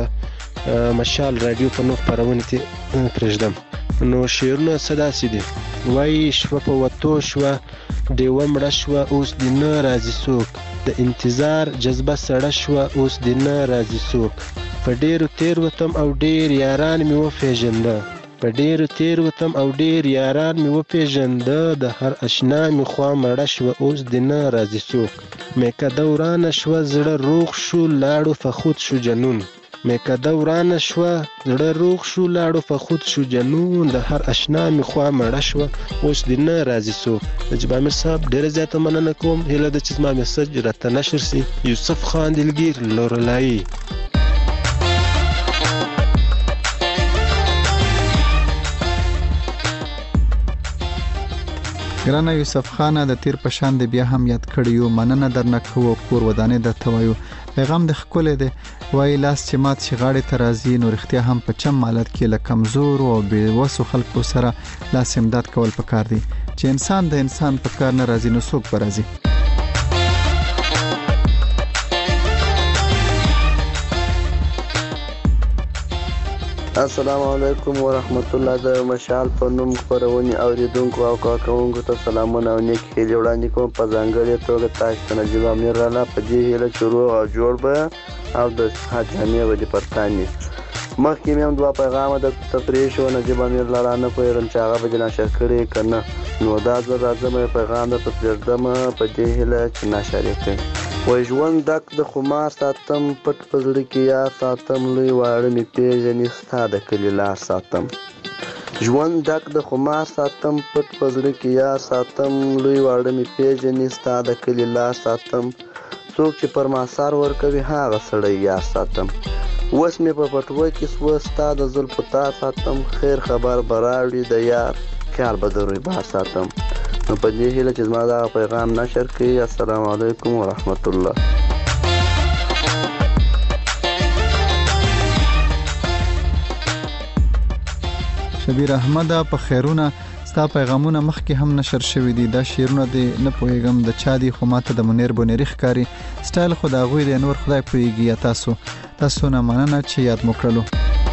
مشال رادیو په نوم خپرونې کې پرېږدم نو شعرونه څه داسې دي وایي شوه په وتو شوه ډیوه مړه شوه اوس دې نه راځي څوک د انتظار جذبه سړه شوه اوس دې نه راځي څوک په ډېرو تیر وتم او ډېر یاران مې وپېژنده په ډېرو تیر وتم او ډېر یاران مې وپېژنده د هر اشنا مې خوا مړه شوه اوس دې نه راځي څوک میکده ورانه شوه زړه روغ شو لاړو فخود شو جنون میکده ورانه شوه زړه روغ شو لاړو فخود شو جنون د هر اشنا مې خوا مړه شوه اوس دې نه راځي څوک نجیب امیر صاحب ډېره زیاته مننه کوم هیله ده چې زما میسج راته نشر سي یوسف خان دلګیر لورلایي ګرانه یوسف خانه د تیر په شان دی بیا هم یاد کړیو مننه درنه کوو کور ودانې درته وایو پیغام د ښکلی دی وایي لاس چې مات شي غاړې ته راځي نو رښتیا هم په چم حالت کې له کمزورو او بې وسو خلکو سره لاس امداد کول پکار دي چې انسان د انسان په کار نه راځي نو څوک به راځي السلام علیکم ورحمت الله د مشال په نوم خپرونې اوریدونکو او کارکوونکو ته سلامونه او نیک هیلې وړاندې کوم په ځانګړې توګه تاسو ته نجیب امیر راله په دې هیله چې روغ او جوړ به او د صحت جامې به دې پر تان وي مخکې مې هم دوه پیغامه درته پرې شو نجیب امیر لاله نه پوهېږم چې هغه به دې نشر کړی که نه نو دا ځل راځم پیغام درته پرېږدم په دې هیله چې نشر یې کړئ وای ژوند ډک د خمار ساتم پټ په زړه کې یار ساتم لوی واړه مې پېژني ستا د کلي لار ساتم ژوند ډک د خمار ساتم پټ په زړه کې یار ساتم لوی واړه مې پېژني ستا د کلي لار ساتم څوک چې پر ما سر ورکوي هغه سړی یار ساتم اوس مې په پټوه کې سوه ستا د زلفو تار ساتم خیر خبر به راوړي د یار خیال به د روی بار ساتم نو په دې هیله چې زما دا پیغام نشر کړي السلام علیکم ورحمت الله شبیر احمد په خیرونه ستا پیغامونه مخکې هم نشر شوي دي دا شعرونه دې نه پوهېږم د چا دي خو ماته د منیر بونیری ښکاري سټایل خو د هغوی دی نور خدای پوهېږي یا تاسو نه مننه چې یاد مو کړلو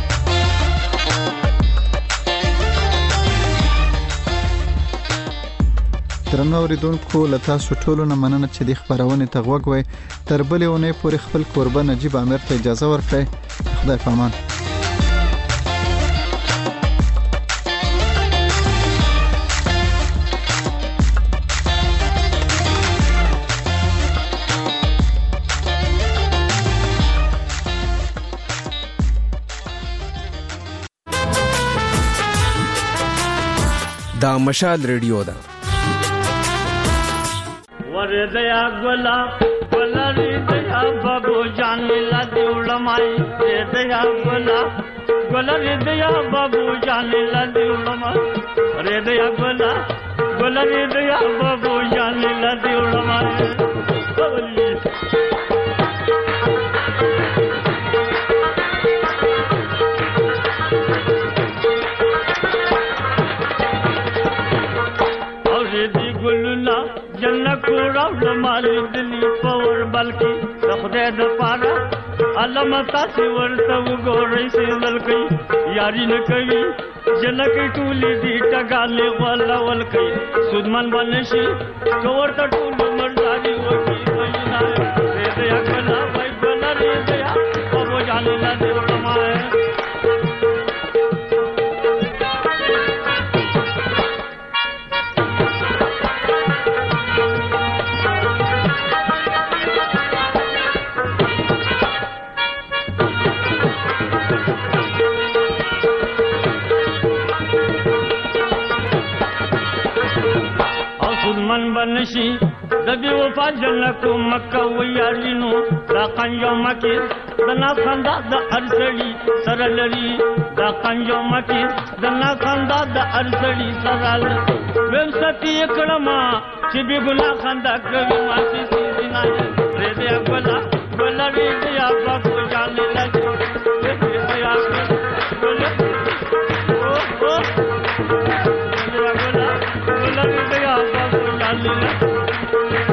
درنو اوریدونکو له تاسو ټولو نه مننه چې د خبرونې ته غوږ وئ تر بلې اونۍ پورې خپل کوربه نجیب امیر ته اجازه ورکړئ خدای پامان دا مشال ریډیو ده ورदया गोला गोला ریدیا بابو جان لا دیولمای ریدیا गोला गोला ریدیا بابو جان لا دیولمای ریدیا गोला गोला ریدیا بابو جان لا دیولمای جنت راول مال دلی پور بلکی خدای د پاره علم تاسو ورته وګورئ سیندل کوي یاري نه کوي جنک ټولې دي ټګاله ولا ول کوي سودمن بنشي کور ته ټول مرزاري وکی وینا دې یا کلا وای بلا دې یا او جان لا دې ورمای من بنشي دبي وفا جنکو مکه ویارینو دا قنجو مکی دنا خندا د ارسړي سره لري دا قنجو مکی دنا خندا د ارسړي سره لري ویم ستی کړما چې به ګنا خندا کوي ما سي سينا رې دې ګلا ګلا دې یا بابو جان لګي دې یا ګلا او ګلا دې یا بابو